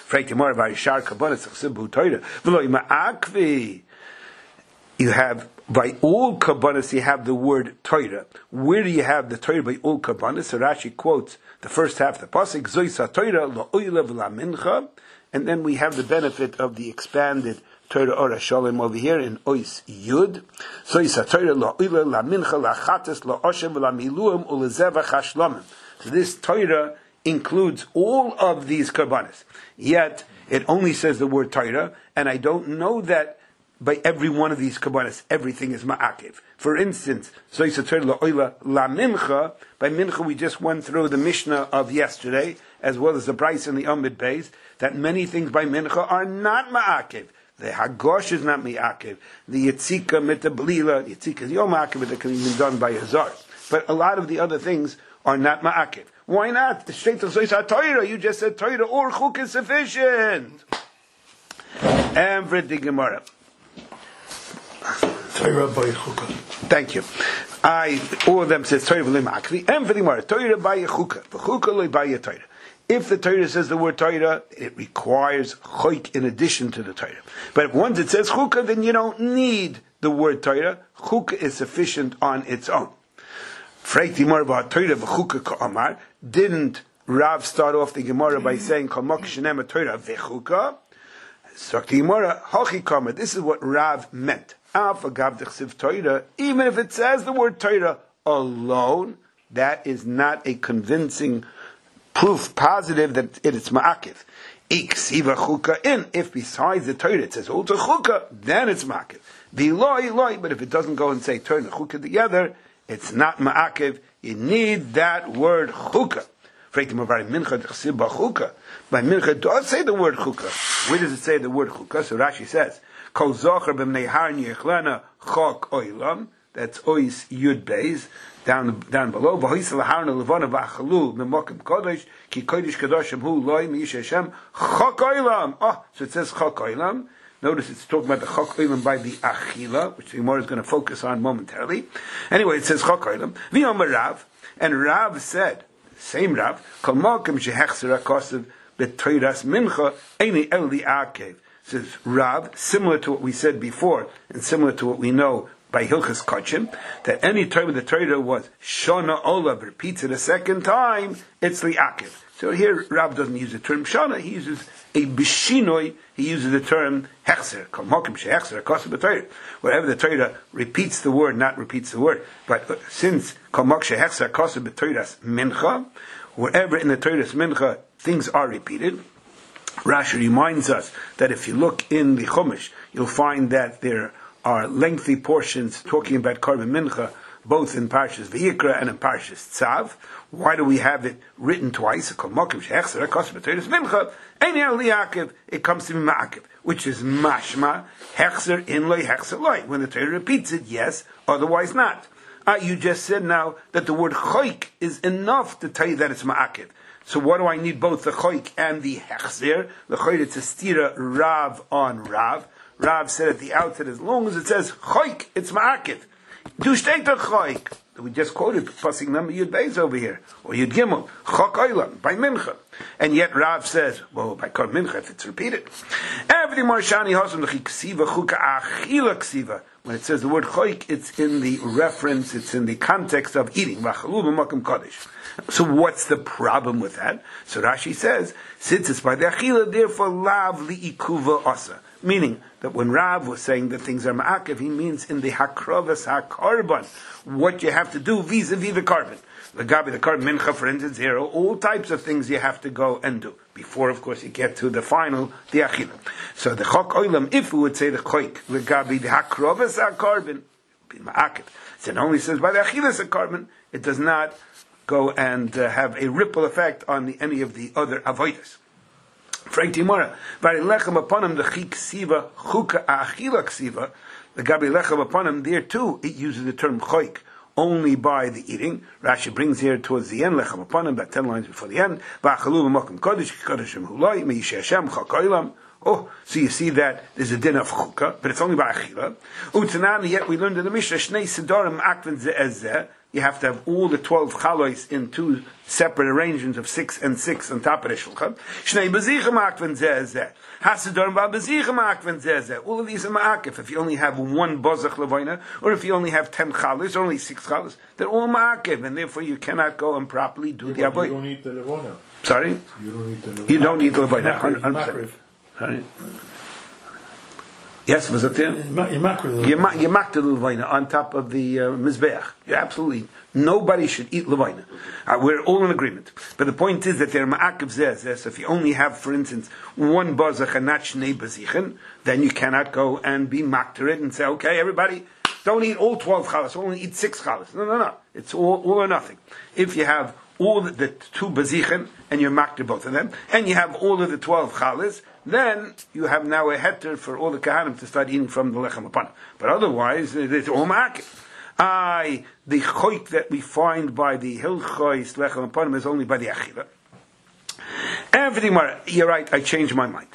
You have, by all kabbanas, you have the word Torah. Where do you have the Torah by all kabbanas? So Rashi quotes the first half of the pasuk, Zoisa Torah la'oila v'la and then we have the benefit of the expanded Torah Ora Shalom over here in Ois Yud. Zoisa Torah la'oila la mincha la'chates la'oshem v'la u'lezevach hashlamim. So this Torah includes all of these kabbanas. Yet it only says the word Torah, and I don't know that by every one of these kabbanas everything is ma'akiv. For instance, Zoisa Torah la'oila la mincha. By mincha we just went through the Mishnah of yesterday, as well as the Bryce and the Amid Beis, that many things by mincha are not ma'akiv. The Hagosh is not ma'akiv. The Yitzika mitablila, Yitzika is yom ma'akiv, but it can be done by Hazar. But a lot of the other things are not ma'akiv. Why not? The straight of Zoisa Torah, you just said Torah or Chuk is sufficient. And for the Gemara. Torah by Chukah. Thank you. I, all of them says Torah v'lim and for the Gemara, Torah by Chukah, v'chukah loy by Torah. If the Torah says the word Torah, it requires Choik in addition to the Torah. But once it says Chukah, then you don't need the word Torah. Chukah is sufficient on its own. Didn't Rav start off the Gemara by saying Kol Mokshin Torah v'chukah? So the Gemara Hachikama. This is what Rav meant. Even if it says the word Torah alone, that is not a convincing proof positive that it is ma'akiv. Iksiva chuka in. If besides the Torah it says also chuka, then it's ma'akiv. V'loi loi, but if it doesn't go and say Torah and chuka together, it's not ma'akiv. You need that word chuka. By mincha it does say the word chuka. Where does it say the word chuka? So Rashi says, Kol zocher b'mnei har yechlena chok oilam. That's ois yud beis. Down, down below, v'hoisel harna levana v'achalu b'mokim kodesh ki kodesh kadoshim hu loy miyish Hashem chok oilam. Oh, so it says chok oilam. Notice it's talking about the chok oilam by the achila, which the Gemara is going to focus on momentarily. Anyway, it says chok oilam. V'yomer Rav, and Rav said, same Rav, kol mokim shehechzer hakosev b'toiras mincha eini el li'akev. Says Rav, similar to what we said before, and similar to what we know by Hilchas Kachim, that any time the Torah was Shana Olav, repeats it a second time, it's li'akev. So here Rav doesn't use the term Shana, he uses a Bishinoi, he uses the term Hechzer, Kol Mokim Shehechzer HaKosev B'Torah. Wherever the Torah repeats the word, not repeats the word, but since Kol Mokim Shehechzer HaKosev B'Torah's Mincha, wherever in the Torah's Mincha things are repeated, Rashi reminds us that if you look in the Chumash, you'll find that there are lengthy portions talking about Korban Mincha, both in Parshas V'yikra and in Parshas Tzav. Why do we have it written twice? It comes to be ma'akiv, which is mashma, hechzer in loy, hechzer loy. When the Torah repeats it, yes, otherwise not. Uh, you just said now that the word choik is enough to tell you that it's ma'akiv. So what do I need both the choik and the hechzer? The choik, it's a stira Rav on Rav. Rav said at the outset, as long as it says choik, it's ma'akiv. Du steht der choik. We just quoted passing number Yud Beis over here, or Yud Gimel, chok oilam, by mincha. And yet Rav says, well, by kol mincha, if it's repeated. Everything marshani hosam the ksiva chuka achila ksiva. When it says the word choik, it's in the reference, it's in the context of eating. Vachalu b'makom kodesh. So what's the problem with that? So Rashi says, since it's by the achila, therefore lav li'ikuva asa. Meaning that when Rav was saying that things are ma'akev, he means in the hakrovas hakarban, what you have to do vis-a-vis the carbon. The gabi, the carbon mincha, for instance, zero, all types of things you have to go and do before, of course, you get to the final, the achila. So the chok oilam, if we would say the choik, the gabi, the hakrovas hakarban, be ma'akev. So it only says by the achilas hakarban, it does not go and uh, have a ripple effect on the, any of the other avodas. Frank Timora, Varilechem upon him the chik siva chuka achila ksiva. The gabi lechem upon him there too. It uses the term choik only by the eating. Rashi brings here towards the end lechem upon him, about ten lines before the end. Va'achalu b'makom kodesh kodeshim huloi meyish Hashem chakoilam. Oh, so you see that there's a din of chuka, but it's only by achila. Utanan, yet we learned in the Mishnah shnei sidorim akven ze'ezeh. You have to have all the twelve chalois in two separate arrangements of six and six on top of the shulchan. Shnei bezichem akven zeh Hasidorim ba bezichem akven zeh All of these are ma'akif. If you only have one bozach levaina, or if you only have ten chalois, or only six chalois, they're all ma'akif, and therefore you cannot go and properly do the avodah. You don't need the levona. Sorry? You don't need the levona. You don't need the levaina. Sorry? Yes, was it there? You maked the levaina on top of the uh, mizbeach. You're absolutely, nobody should eat levaina. Uh, we're all in agreement. But the point is that they're ma'akiv zeh. So if you only have, for instance, one bazach and not shnei bazichen, then you cannot go and be makter it and say, okay, everybody, don't eat all twelve chalas, only eat six chalas. No, no, no. It's all, all or nothing. If you have all the, the two bazichen, and you're makter both of them, and you have all of the twelve chalas, then you have now a heter for all the kahanim to start eating from the lechem upon. But otherwise, it's all ma'akiv. I, the choik that we find by the hilchois lechem upon is only by the achila. Everything more, you're right, I changed my mind.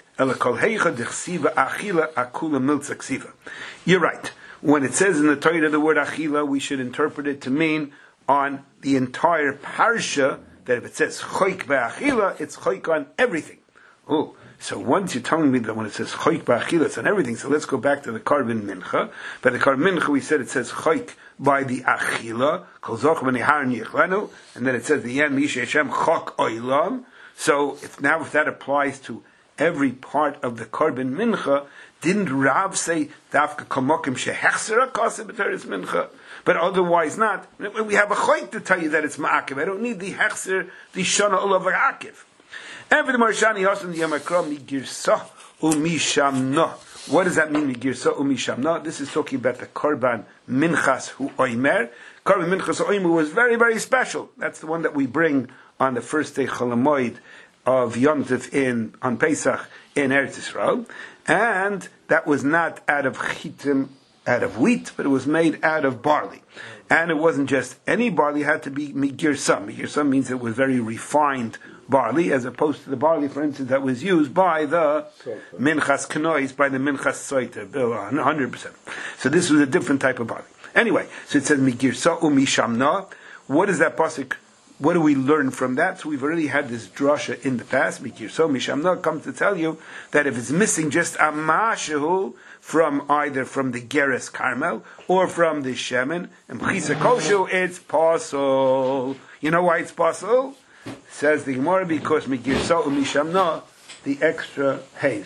You're right. When it says in the Torah the word achila, we should interpret it to mean on the entire parsha, that if it says choik ba'achila, it's choik on everything. Oh. So once you're telling me that when it says choik ba'achila, it's on everything, so let's go back to the carbon mincha. By the carbon mincha, we said it says choik by the achila, kol zoch v'nehar yichlenu, and then it says the end, Misha Hashem chok oilam. So if now if that applies to every part of the korban mincha, didn't Rav say dafka kamokim shehechsera kasa b'teres mincha? But otherwise not. We have a choik to tell you that it's ma'akiv. I don't need the hechser, the shana olav akiv. And for the marshani hasan the yamakra migirsa umishamna. What does that mean, migirsa umishamna? This is talking about the korban minchas hu oimer. Korban minchas hu oimer was very, very special. That's the one that we bring on the first day Cholamoid of Yom Tov in on Pesach in Eretz Yisrael, and that was not out of chitim, out of wheat, but it was made out of barley. And it wasn't just any barley; it had to be migirsa. Migirsa means it was very refined barley, as opposed to the barley, for instance, that was used by the minchas kanois, by the minchas soiter, one hundred percent. So this was a different type of barley. Anyway, so it says migirsa umishamna. What is that pasuk? What do we learn from that? So we've already had this drasha in the past. Mikirso Mishamna comes to tell you that if it's missing just a mashahu from either from the Geras Carmel or from the Shemen, and Mchisa Koshu, it's possible. You know why it's possible? Says the Gemara, because Mikirso Mishamna, the extra haze.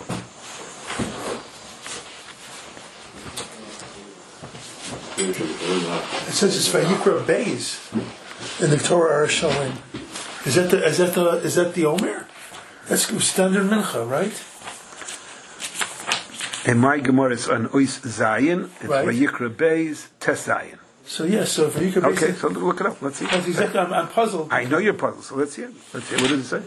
It says it's Vayikra Beis. In the Torah are showing. Is that the is that the is that the Omer? That's standard mincha, right? And my Gemara is on Ois Zayin. It's right. Vayikra Beis Tes Zayin. So yes, yeah, so if Vayikra Beis. Okay, so look it up. Let's see. That's exactly. I'm, I'm puzzled. I know you're puzzled. So let's see it. Let's see. What does it say?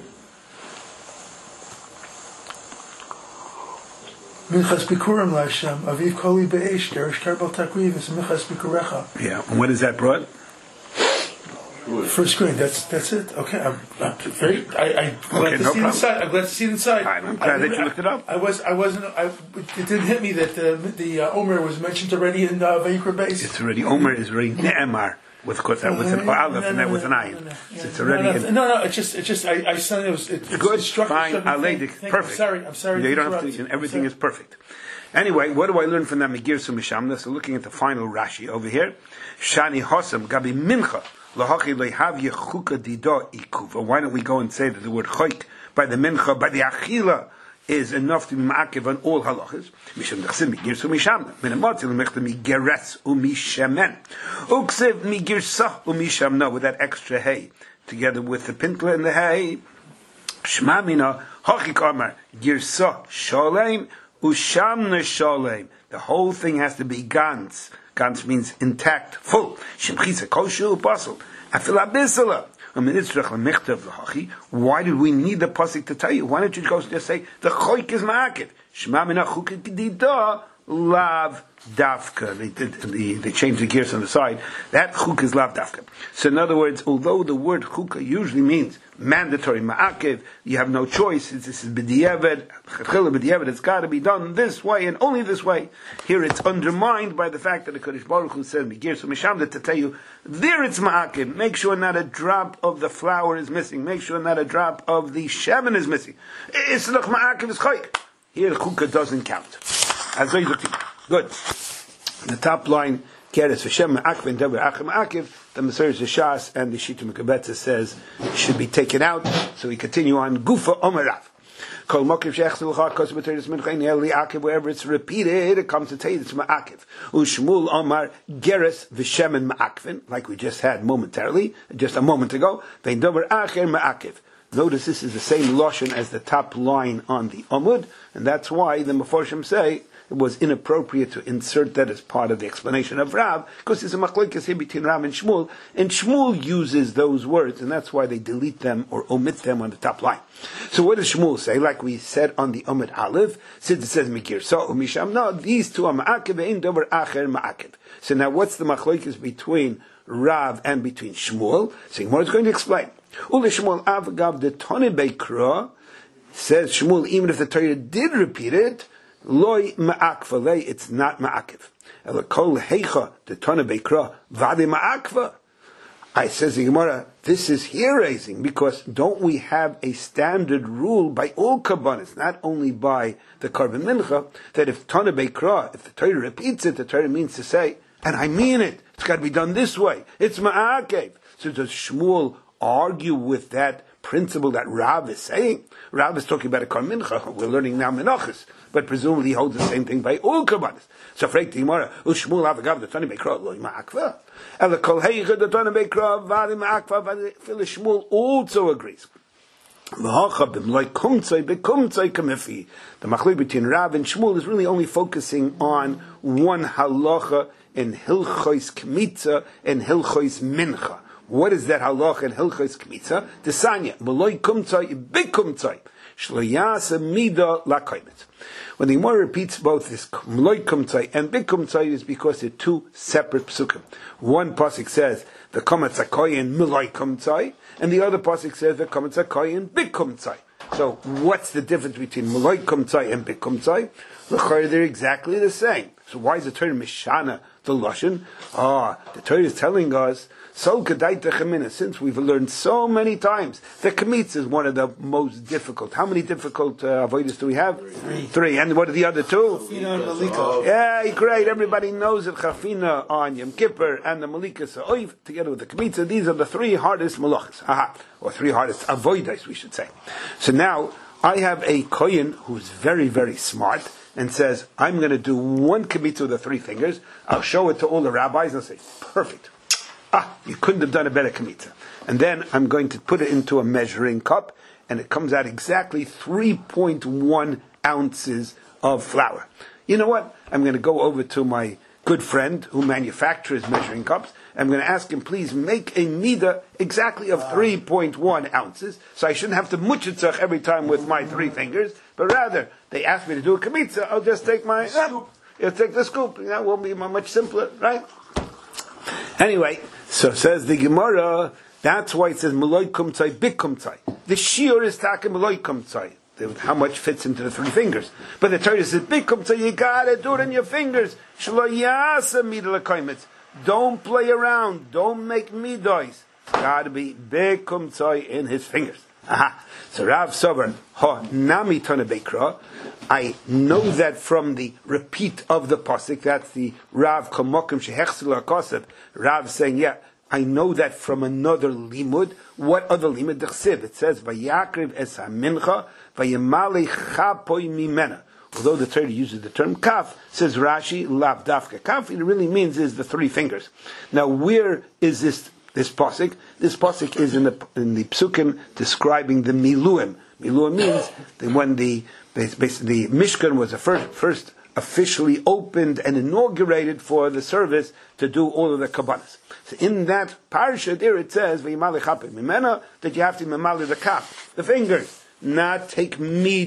Minchas bikurim laHashem aviv koli be'esh derish tarbal takriv is minchas bikurecha. Yeah. And what is that brought? First grade. That's that's it. Okay. I'm, I'm very. I, I'm glad okay, to no see it inside. I'm glad to see it inside. I'm glad I, that you looked it up. I was. I wasn't. I, it didn't hit me that the the uh, Omer was mentioned already in uh, Vayikra Beis. It's already Omer is already Ne'emar with course that with an aleph and that with an ayin. No, no, so it's already. No, no, in, no, no. It's just. It's just. I. I said it was. It, it, good. It struck, fine. It Aledik. Perfect. I'm sorry. I'm sorry. You don't have to. Everything is perfect. Anyway, what do I learn from that Megirsu Mishamna? So looking at the final Rashi over here, Shani Hosam Gabi Mincha. Why don't we go and say that the word choik by the mincha, by the achila, is enough to be ma'akiv on all halachas? Misham dechsim migirsu mishamna. Minamotzil mechta migeres umishemen. Uksiv migirsa umishamna, with that extra hay, together with the pintla and the hay. Shma mina hachik amar girsa shalem ushamna shalem. The whole thing has to be gans. Gans means intact, full. Shemchisa koshu basel. Afilabisala. Why did we need the pasuk to tell you? Why don't you go just say the choik is ma'akid? Shema mina chukik dida lav dafka. They did the they changed the gears on the side. That chuk is lav dafka. So in other words, although the word chukah usually means mandatory ma'akiv, you have no choice. This is b'diavad, chachila b'diavad. It's got to be done this way and only this way. Here it's undermined by the fact that the Kodesh Baruch Hu said migir so mishamda to tell you there it's ma'akiv. Make sure not a drop of the flour is missing. Make sure not a drop of the shemen is missing. It's not ma'akiv is chayk. Here the chukah doesn't count. As good. The top line, Keres Hashem Ma'akiv and Deber Achim Ma'akiv, the Maseres Shas and the Shita Mekabetza says should be taken out. So we continue on Gufa Omerav. Kol Mokiv Shechzel Chak Kos Materis Minchain Eli Akiv, wherever it's repeated, it comes to tell you it's Ma'akiv. Ushmul Omar Geres V'Shemen Ma'akvin, like we just had momentarily, just a moment ago. Vein Deber Acher Ma'akiv. Notice this is the same lashon as the top line on the Amud, and that's why the Meforshim say it was inappropriate to insert that as part of the explanation of Rav, because there's a machlokes here between Rav and Shmuel, and Shmuel uses those words, and that's why they delete them or omit them on the top line. So what does Shmuel say? Like we said on the Amud Aleph, since it says Mikir, so Umisham, no, these two are Ma'akiv, Ein Dover Acher Ma'akiv. So now what's the machlokes between Rav and between Shmuel? So Gemara is going to explain. Ule Shmuel Avgav the Tone Beikra, says Shmuel, even if the Torah did repeat it, Loi ma'akva, it's not ma'akiv. Elakol heicha, the Tone Beikra, vade ma'akva. I says the Gemara, this is hair raising, because don't we have a standard rule by all kabbanis, not only by the Korban Mincha, that if Tone Beikra, if the Torah repeats it, the Torah means to say, and I mean it, it's got to be done this way. It's ma'akiv. So does Shmuel argue with that principle that Rav is saying. Rav is talking about a Korban Mincha. We're learning now Menachos, but presumably he holds the same thing by all Korbanos. So Freit Gemara, Ushmul Avagav the Tani Beikra Lo Ma'akva. And the Kol Heichad the Tani Beikra Vadi Ma'akva Vadi Shmuel also agrees. The machlok between Rav and Shmuel is really only focusing on one halacha in Hilchos Kmitza and Hilchos Mincha. What is that halacha in Hilchos Kmitza? The Sanya, Maloi Kumtzai, Big Kumtzai, Shloyasa Mida Lakaimet. When the Gemara repeats both this Maloi Kumtzai and Big Kumtzai is because they're two separate psukim. One pasuk says, the Kometz HaKoyin Maloi Kumtzai, and the other pasuk says, the Kometz HaKoyin Big Kumtzai. So, what's the difference between Maloi Kumtzai and Big Kumtzai? They're exactly the same. So why is the Torah Mishana the Lashon? Ah, the Torah is telling us, so Kedaita Chemina, since we've learned so many times, the Kemitz is one of the most difficult. How many difficult uh, avoiders do we have? Three. Three. And what are the other two? Chafina and Malika. Yeah, great. Everybody knows it. Chafina on Yom Kippur and the Malika Sa'oiv, together with the Kemitz. These are the three hardest malachas. Aha. Or three hardest avoiders, we should say. So now, I have a Kohen who's very, very smart, and says, I'm going to do one Kemitza with the three fingers. I'll show it to all the rabbis and say, perfect. Ah, you couldn't have done a better Kemitza. And then I'm going to put it into a measuring cup, and it comes out exactly three point one ounces of flour. You know what? I'm going to go over to my good friend who manufactures measuring cups. I'm going to ask him, please make a mida exactly of three point one ounces. So I shouldn't have to muchitzach every time with my three fingers, but rather, they asked me to do a kemitza, I'll just take my, uh, I'll take the scoop. That will be much simpler, right? Anyway, so says the Gemara, that's why it says, Maloi kumtzai, big kumtzai. The shiur is taka Maloi kumtzai. How much fits into the three fingers. But the Torah says, big kumtzai, you gotta do it in your fingers. Shlo yasa midla koimetz. Don't play around. Don't make midos. It's got to be big kumtzai in his fingers. Aha. So Rav Sover, ha nami tana beikra. I know that from the repeat of the pasuk. That's the Rav Kamokim shehechsel hakosev. Rav saying, yeah, I know that from another limud. What other limud? The chsiv. It says, vayakriv es hamincha vayamali chapoy mimena. Although the Torah uses the term kaf, says Rashi, lav dafka. Kaf, it really means is the three fingers. Now, where is this this pasuk? This pasuk is in the in the psukim describing the miluim. Miluim means that when the basically the Mishkan was the first first officially opened and inaugurated for the service to do all of the kabbalas. So in that parsha there it says v'yimali chapim mimena that you have to memali the kaf, the fingers, not take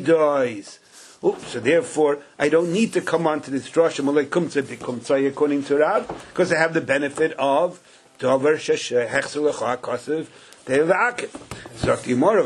midos. Oops, so therefore, I don't need to come on to this drasha malay kumtzah bikumtzah according to Rav, because I have the benefit of dover shesh hechsel lecha kasev te'la'akit. Zok Yimoro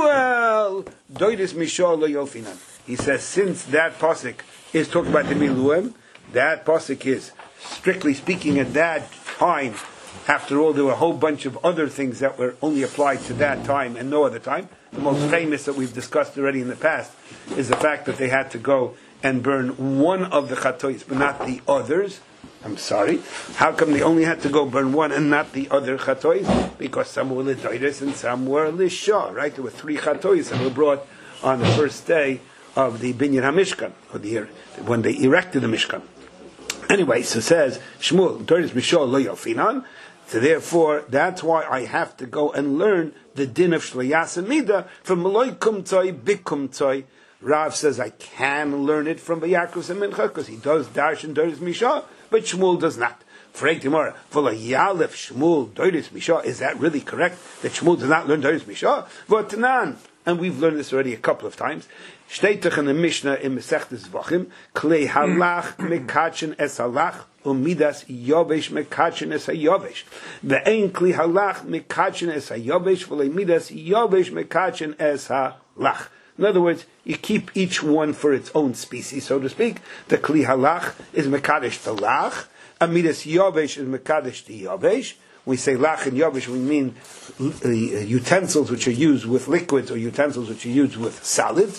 Shmuel doidis mishol lo yofinan. He says since that pasuk is talking about the miluim, that pasuk is strictly speaking at that time. After all, there were a whole bunch of other things that were only applied to that time and no other time. The most famous that we've discussed already in the past is the fact that they had to go and burn one of the chatois, but not the others. I'm sorry. How come they only had to go burn one and not the other chatois? Because some were lidoides and some were lishah, right? There were three chatois that were brought on the first day of the Binyan HaMishkan, or the when they erected the Mishkan. Anyway, so it says, Shmuel, doidis mishol lo yofinan. So therefore, that's why I have to go and learn the din of Shlayas and Mida from Maloi Kumtzai, Big Kumtzai. Rav says I can learn it from Vayakrus and Mincha because he does Darsh and Doris Misha, but Shmuel does not. Freit Gemara, V'layalef Shmuel Doris Misha. Is that really correct that Shmuel does not learn Doris Misha? V'tanan, and we've learned this already a couple of times. Shteitach in the Mishnah in Masechtes Zvachim, Klei Halach Mekachin Es Halach. Umidas yovesh mekachin es hayovesh. Ve'ein kli halach mekachin es hayovesh. Ve'lemidas yovesh mekachin es halach. In other words, you keep each one for its own species, so to speak. The kli halach is mekadesh to lach. Amidas yovesh is mekadesh to yovesh. When we say lach and yovesh, we mean uh, utensils which are used with liquids or utensils which are used with solids.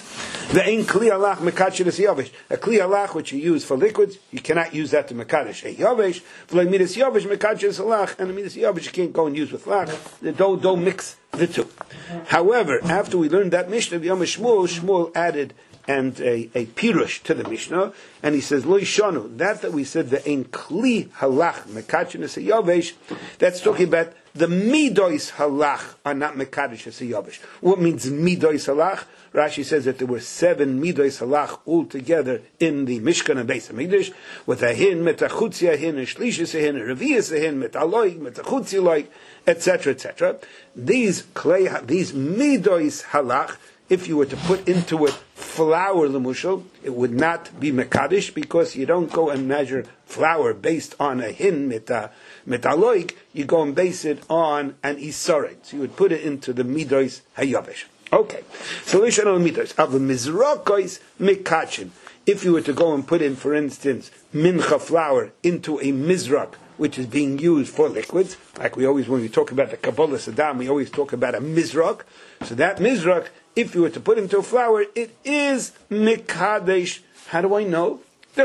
The ein kli halach mekadesh es yavesh. A kli halach which you use for liquids, you cannot use that to mekadesh a yavesh. V'lo midas yavesh mekadesh es halach, and the midas yavesh you can't go and use with lach. Don't don't mix the two. However, after we learned that Mishnah of Yom Shmuel, Shmuel added and a, a pirush to the Mishnah, and he says, Lo yishanu, that that we said, the ein kli halach mekadesh es yavesh, that's talking about the midois halach are not mekadesh es yavesh. What means midois halach? Rashi says that there were seven midois halach altogether in the Mishkan and Beis Hamikdash, with a hin, met a chutzia hin, a shlishis hin, a revius hin, met a loig, met a chutzia loig, et cetera, et cetera. These clay, these midois halach, if you were to put into it flour lemushal, it would not be mekadesh, because you don't go and measure flour based on a hin meta metaloik. You go and base it on an isoret. So you would put it into the midois hayavesh. Okay, so we should know midois of the mizrakois mikachin. If you were to go and put in, for instance, mincha flour into a mizrak, which is being used for liquids, like we always, when we talk about the Kabbalah Saddam, we always talk about a mizrak. So that mizrak, if you were to put into a flour, it is mikadesh. How do I know? It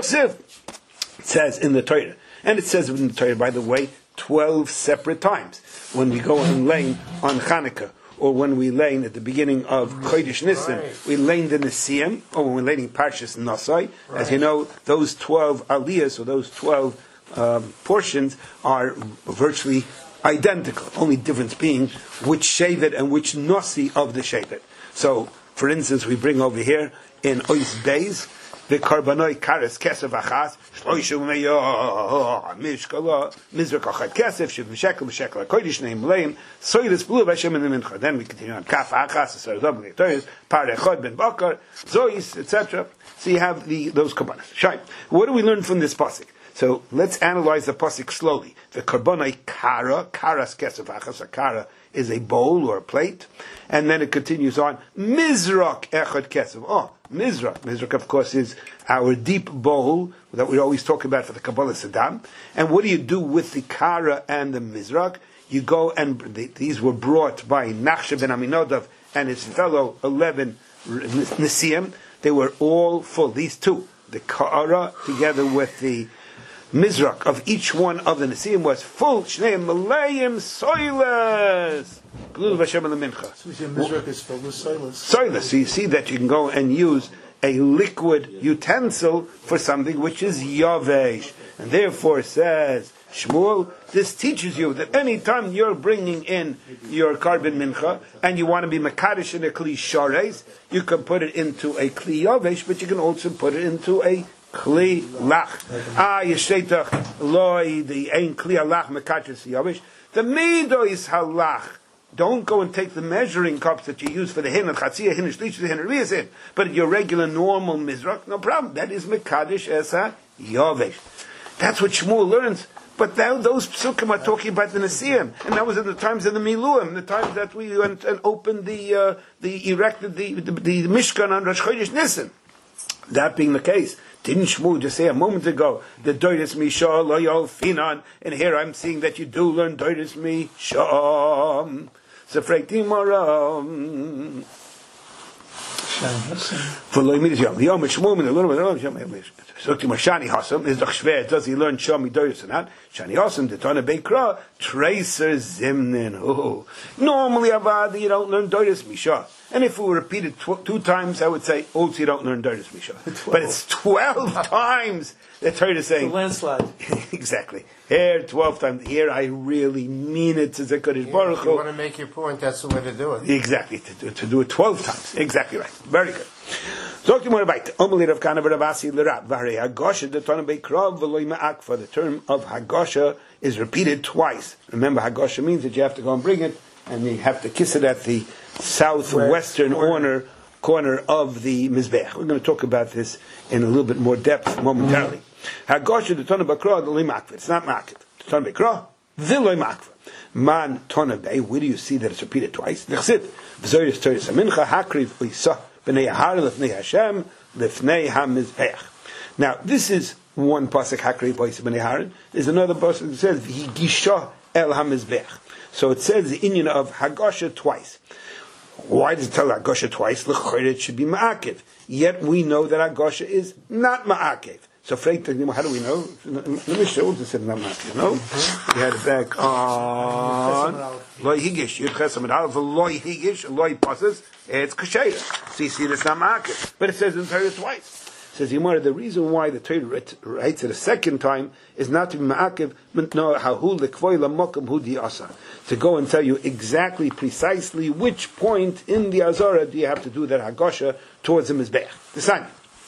says in the Torah. And it says in the Torah, by the way, twelve separate times. When we go and lay on Chanukah, or when we lay at the beginning of Chodesh Nisan, we lay in the Nesiim, or when we're laying Parshas Nosai. Right. As you know, those twelve aliyahs, or those twelve um, portions, are virtually identical. Only difference being which shevet and which nosi of the shevet. So, for instance, we bring over here in Ois Beis, the karbanoi kares kesef achas shloishu meyo mishkala mizrak achad kesef shiv mishekel mishekel kodesh neim leim soides blue b'shem in the mincha. Then we continue on kaf achas so double the Torahs par echad ben bakar zois et cetera. So you have the those karbanos. Shai. What do we learn from this pasuk? So let's analyze the pasuk slowly. The karbanoi kara karas kesef achas. A kara is a bowl or a plate, and then it continues on mizrak echad kesef. Oh. Mizrak. Mizrak, of course, is our deep bowl that we always talk about for the Kabbalah Saddam. And what do you do with the Kara and the Mizrak? You go and, they, these were brought by Nachshon ben Aminadav and his fellow eleven Nesiim. They were all full. These two, the Kara together with the Mizrak of each one of the Nesiim was full. Shnei Malayim Soiles. So Mizrak is filled with soilus. Soilus. So you see that you can go and use a liquid utensil for something which is yavesh. And therefore says Shmuel, this teaches you that any time you're bringing in your carbon mincha and you want to be makadosh in a kli shares, you can put it into a kli yavesh, but you can also put it into a kli lach. Ah, yeshetach loy the ein kli lach makadosh yavesh. The mido is halach. Don't go and take the measuring cups that you use for the hin and chatziyah hin and shlish hin and riyas, but your regular normal mizrak, no problem. That is mekadesh esa yavesh. That's what Shmuel learns. But now those psukim are talking about the Nesiim, and that was in the times of the Miluim, the times that we went and opened the uh, the erected the, the the Mishkan on Rosh Chodesh Nisan. That being the case, didn't Shmuel just say a moment ago that Doiris Misha lo yolfinan, and here I'm seeing that you do learn Doiris Misha. So freitim oram. For lo yimidish yom. The yom Shmuel in the little bit. So to Shani Hasam is doch schwer. Does he learn Shami Doiris or not? Shani Hasam the Tana Beikra Tracer Zimnin. Oh, normally Avad you don't learn Doiris Misha. And if we repeat it tw- two times, I would say, also you don't learn Doiris Misha. But it's twelve times that Torah is saying. The landslide. Exactly. Here, twelve times. Here, I really mean it. To Zekadosh Baruch Hu. You want to make your point, that's the way to do it. Exactly. To, to do it twelve times. Exactly right. Very good. Talk to more about it. Omelir of Kana Ravasi Lirab. Vare Hagosha, the Tana Bekrav, Veloy Ma'akfa. The term of Hagosha is repeated twice. Remember, Hagosha means that you have to go and bring it, and you have to kiss it at the southwestern corner, corner of the Mizbech. We're going to talk about this in a little bit more depth momentarily. Hagosha, the Tana Bekra, the Loy Ma'akfa. It's not Ma'akfa. The Tana Bekra, the Loy Ma'akfa. Man Tana Be, where do you see that it's repeated twice? Nechsit, V'zoyris Toris Amincha, Hakriv, Uisa, B'nei Ahar, Lefnei Hashem, Lefnei HaMizbech. Now, this is one pasuk, Hakriv, Uisa, B'nei Ahar. There's another pasuk that says, V'higisha El HaMizbech. So it says the inyan of Hagosha twice. Why does it tell Agosha twice? L'chayre it should be ma'akev. Yet we know that Agosha is not ma'akev. So how do we know? Let me show you said not ma'akev. No, we had it back on loy higish. Yud chesam al loy higish loy passes. It's kasheira. So you see, it's not ma'akev, but it says in the Torah twice. Says Yomar, the reason why the Torah writes it a second time is not to be ma'akev, to go and tell you exactly, precisely which point in the Azara do you have to do that Hagosha towards the Mizbeach. The sign.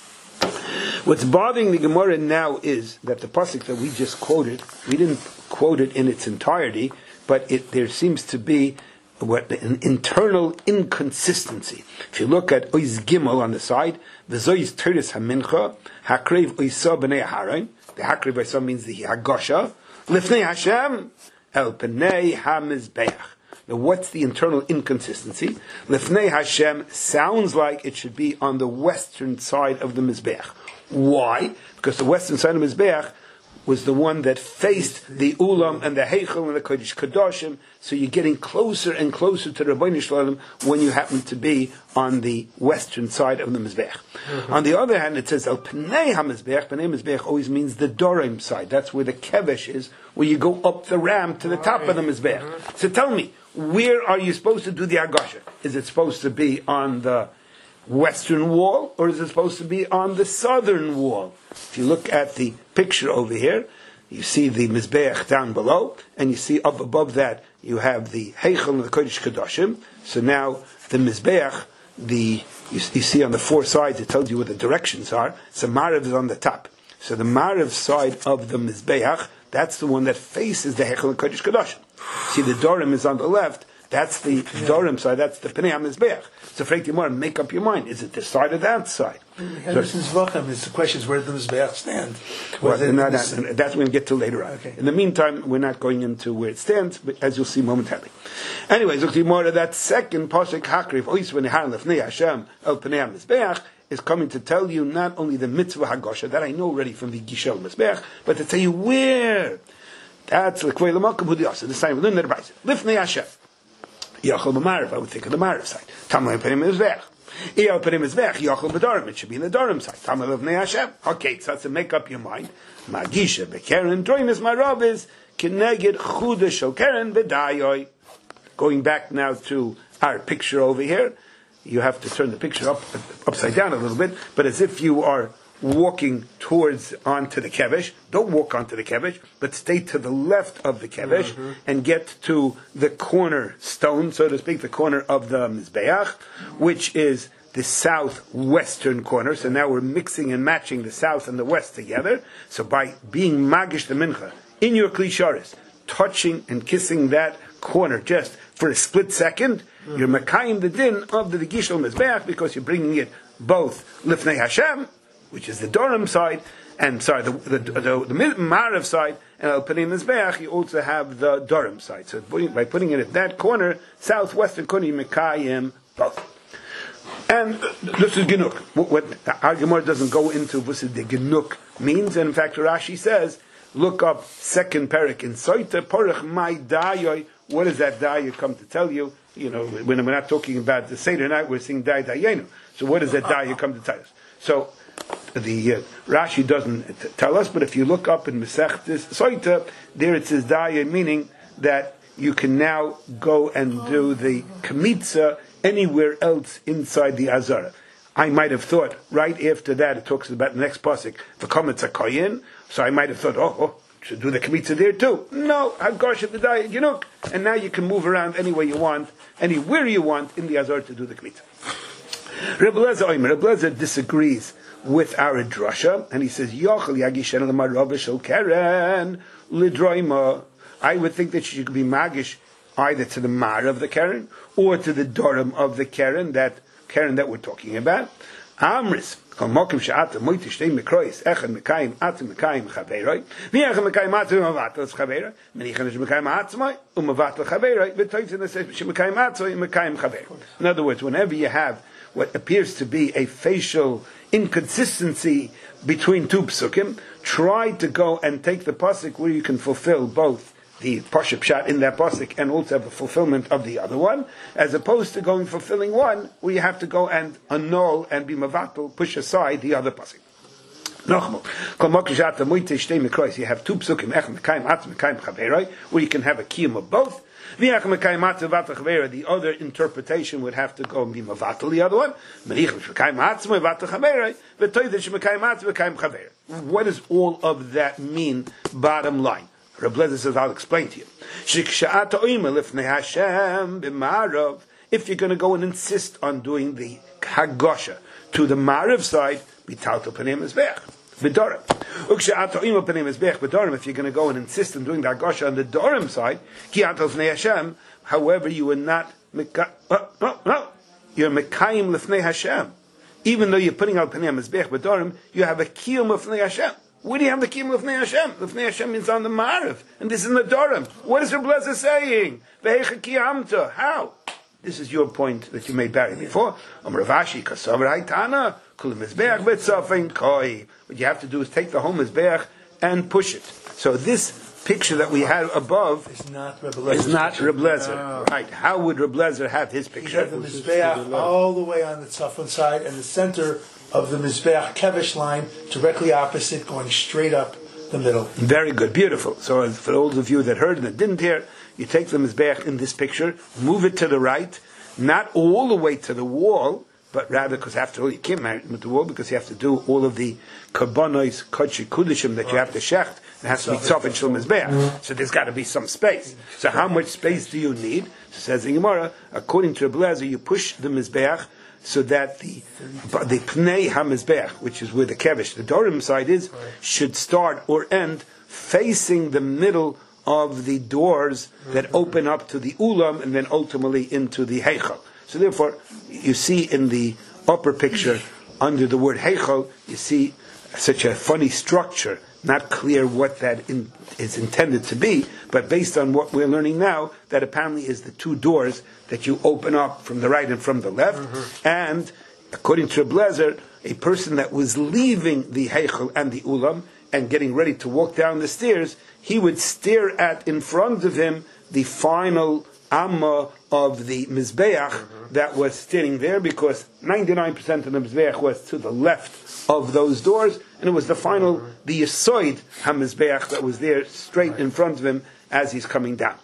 What's bothering the Gemara now is that the pasuk that we just quoted, we didn't quote it in its entirety, but it, there seems to be what an internal inconsistency. If you look at Oiz Gimel on the side, V'zoiz Teres HaMincha, Hakrev Oisa B'nei Harain, the Hakrev Oisa means the Hagosha, Lifnei Hashem, El P'nei HaMizbeach. Now what's the internal inconsistency? Lifnei Hashem sounds like it should be on the western side of the Mizbeach. Why? Because the western side of the Mizbeach was the one that faced the Ulam and the Heichel and the Kodesh Kadoshim, so you're getting closer and closer to Rabbeinu Shalom when you happen to be on the western side of the Mizbeach. Mm-hmm. On the other hand, it says, Al Pnei HaMizbeach, Pnei Mizbeach always means the Dorim side. That's where the Kevesh is, where you go up the ramp to the top of the Mizbeach. Mm-hmm. So tell me, where are you supposed to do the Agosha? Is it supposed to be on the western wall, or is it supposed to be on the southern wall? If you look at the picture over here, you see the Mizbeach down below, and you see up above that, you have the Heichel and the Kodesh Kadoshim. So now, the Mizbeach, the, you, you see on the four sides, it tells you where the directions are. So Marav is on the top. So the Marav side of the Mizbeach, that's the one that faces the Heichel and Kodesh Kadoshim. See, the Dorim is on the left. That's the yeah. Dorim side. That's the Pnei HaMizbeach. So, Frank Timor, make up your mind. Is it this side or that side? Henderson's Zvachim is the question is where does the Mizbeach stand? Well, not, that's what we're going to get to later on. Okay. In the meantime, we're not going into where it stands, but as you'll see momentarily. Anyways, look, Timor, that second pasuk Hakriv Ois V'Nehar Lefnei Hashem El Pnei HaMizbeach is coming to tell you not only the mitzvah Hagosha that I know already from the Gishel Mizbeach, but to tell you where. That's the Kvei L'Makam Hudiyasa. The sign of the Nervais Lefnei Hashem. Yachol b'Marav, I would think of the Marav side. Tamei Perim Mizbeach. Iyal Perim Mizbeach, Yachol b'Dorim. It should be in the Dorim side. Tamei Levnei Hashem. Okay, so that's to make up your mind. Magisha b'Keren, Droimus Marav is Kineged Chuda Shel Keren b'Dayoy. Going back now to our picture over here, you have to turn the picture up upside down a little bit, but as if you are walking towards onto the kevesh. Don't walk onto the kevesh, but stay to the left of the kevesh mm-hmm. and get to the corner stone, so to speak, the corner of the mizbeach, which is the southwestern corner. So now we're mixing and matching the south and the west together. So by being magish the mincha in your klisharis, touching and kissing that corner just for a split second, mm-hmm. you're makayim the din of the gishel mizbeach because you're bringing it both lifnei Hashem, which is the Dorim side, and sorry, the the the, the, the Marav side, and Al Panim Mizbeach, you also have the Dorim side. So by putting it at that corner, southwestern corner, you Mekayim both. And this is Genuk. What, what our Gemara doesn't go into what the Genuk means, and in fact, Rashi says, look up second parak in Soita Porach Mai Dayoy. What does that Dayoy come to tell you? You know, when we're not talking about the Seder night, we're saying Day Dayenu. So what does that Dayoy come to tell us? So the uh, Rashi doesn't t- tell us, but if you look up in Masechtas Soita, there it says Daya, meaning that you can now go and do the Kmitza anywhere else inside the Azara. I might have thought, right after that, it talks about the next pasuk, V'kometz HaKoyin, so I might have thought, oh, oh, should do the Kmitza there too. No, Hagosh at the Daya, Genuk, and now you can move around anywhere you want, anywhere you want in the Azara to do the Kmitza. Rebbe Lezer Omer, Rebbe Lezer disagrees with our drasha, and he says, Yochel Yagishen L'Marav Shel Keren L'Droima. I would think that you could be magish either to the Mar of the Keren or to the Dorim of the Keren, that Keren that we're talking about. Amris, Kol Mokim She'ata Moiti Shtei Mekrois, Echad Mekayim Atum Mekayim Chaveroi, V'Echad Mekayim Atum Mavatel Chaveroi, Menichan Esh Mekayim Atzmai, Umavatel Chaveroi, V'Toitzin Esh Mekayim Atzmai, Mekayim Chaveroi. In other words, whenever you have what appears to be a facial inconsistency between two psukim, try to go and take the pasuk where you can fulfill both the Pashup shot in that pasuk and also have a fulfillment of the other one, as opposed to going fulfilling one, where you have to go and annul and be mavatul, push aside the other pasuk. Nochmal, you have two psukim, where you can have a kiyum of both. The other interpretation would have to go and be mavatul the other one. What does all of that mean, bottom line? Reb Lezer says, I'll explain to you. If you're going to go and insist on doing the hagosha to the Ma'ariv side, bitalto panim mizbeach. B'dorim. If you're going to go and insist on doing the hagosha on the Dorim side, however, you are not, no, no, no, you're mekayim lefnei Hashem. Even though you're putting out panim mizbeach b'dorim, you have a kiyum lefnei Hashem. Where do you have the kiyum lefnei Hashem? Lefnei Hashem means on the Ma'ariv, and this is in the Dorim. What is Reb Lezer saying? Ve'echa kiyamta. How? This is your point that you made, Barry, before. What you have to do is take the whole mizbeach and push it. So this picture that we had above is not Reb Lezer. Is not Reb Lezer. No. Right. How would Reb Lezer have his picture? He had the mizbeach all the way on the tzafon side, and the center of the mizbeach kevesh line directly opposite, going straight up the middle. Very good. Beautiful. So for those of you that heard and that didn't hear, you take the mizbeach in this picture, move it to the right, not all the way to the wall, but rather, because after all, you can't mount it to the wall because you have to do all of the karbonos, kodshi, kudishim that you have to shecht. It has to be tzofet shel mizbeach. So there's got to be some space. So how much space do you need? So says the Gemara, according to Reb Lezer, you push the mizbeach so that the the pnei hamizbeach, which is where the kevish, the dorim side is, should start or end facing the middle of the doors that open up to the ulam and then ultimately into the heichal. So therefore, you see in the upper picture, under the word heichal, you see such a funny structure, not clear what that in, is intended to be, but based on what we're learning now, that apparently is the two doors that you open up from the right and from the left, mm-hmm. and according to Reb Lezer, a person that was leaving the heichal and the ulam, and getting ready to walk down the stairs, he would stare at in front of him the final amma of the mizbeach mm-hmm. that was standing there, because ninety-nine percent of the mizbeach was to the left of those doors, and it was the final, mm-hmm. the yisoid ha-mizbeach that was there straight right. in front of him as he's coming down.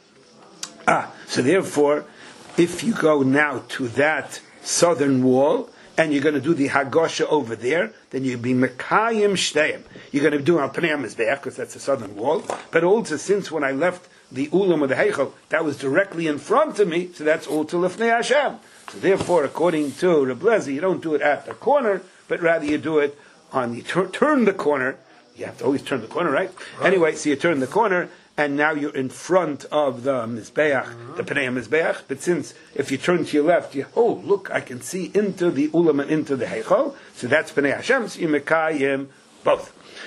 Ah, so therefore, if you go now to that southern wall, and you're going to do the hagosha over there, then you'll be mekayim shteim. You're going to do al pnei mizbeach because that's the southern wall. But also, since when I left the ulam of the heichal, that was directly in front of me, so that's all to lefnei Hashem. So therefore, according to Reb Lezer, you don't do it at the corner, but rather you do it on the tur- turn the corner. You have to always turn the corner, right? right? Anyway, so you turn the corner, and now you're in front of the mizbeach, mm-hmm. the pnei mizbeach. But since if you turn to your left, you oh look, I can see into the ulam and into the heichal. So that's pnei Hashem. So you mekayim both.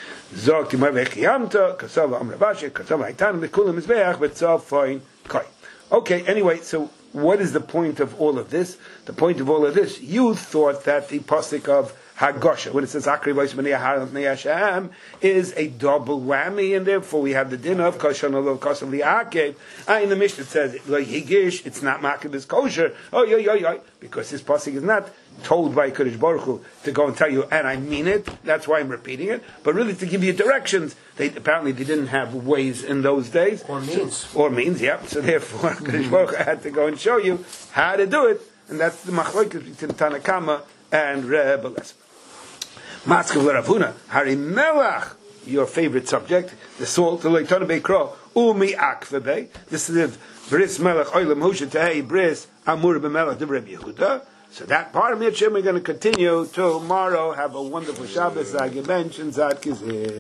Okay. Anyway, so what is the point of all of this? The point of all of this, you thought that the pasuk of Hagosha, when it says Akri Voice B'nei Hashem, is a double whammy, and therefore we have the din of Kosher Nolov Kosher Li'akev. Ah, in the Mishnah it says like Higish, it's not Makib, it's kosher. Oh, yo, yo, yo, because this pasuk is not told by Kodesh Baruch Hu to go and tell you, and I mean it. That's why I'm repeating it. But really to give you directions. They apparently they didn't have ways in those days, or means, so, or means, yeah. So therefore, Kodesh Baruch Hu had to go and show you how to do it, and that's the machlokes between Tanakama and Reb Lezer. Maskav l'Ravuna, Hari Melach, your favorite subject, the salt, the Leitona Beikro, Umi Akvebe. This is Bris Melech Oilam Husha Tehei Bris Amur B'Melech de Reb Yehuda. So that part of Mitzvah we're going to continue tomorrow. Have a wonderful Shabbos. Zag Mention Zad Kizir.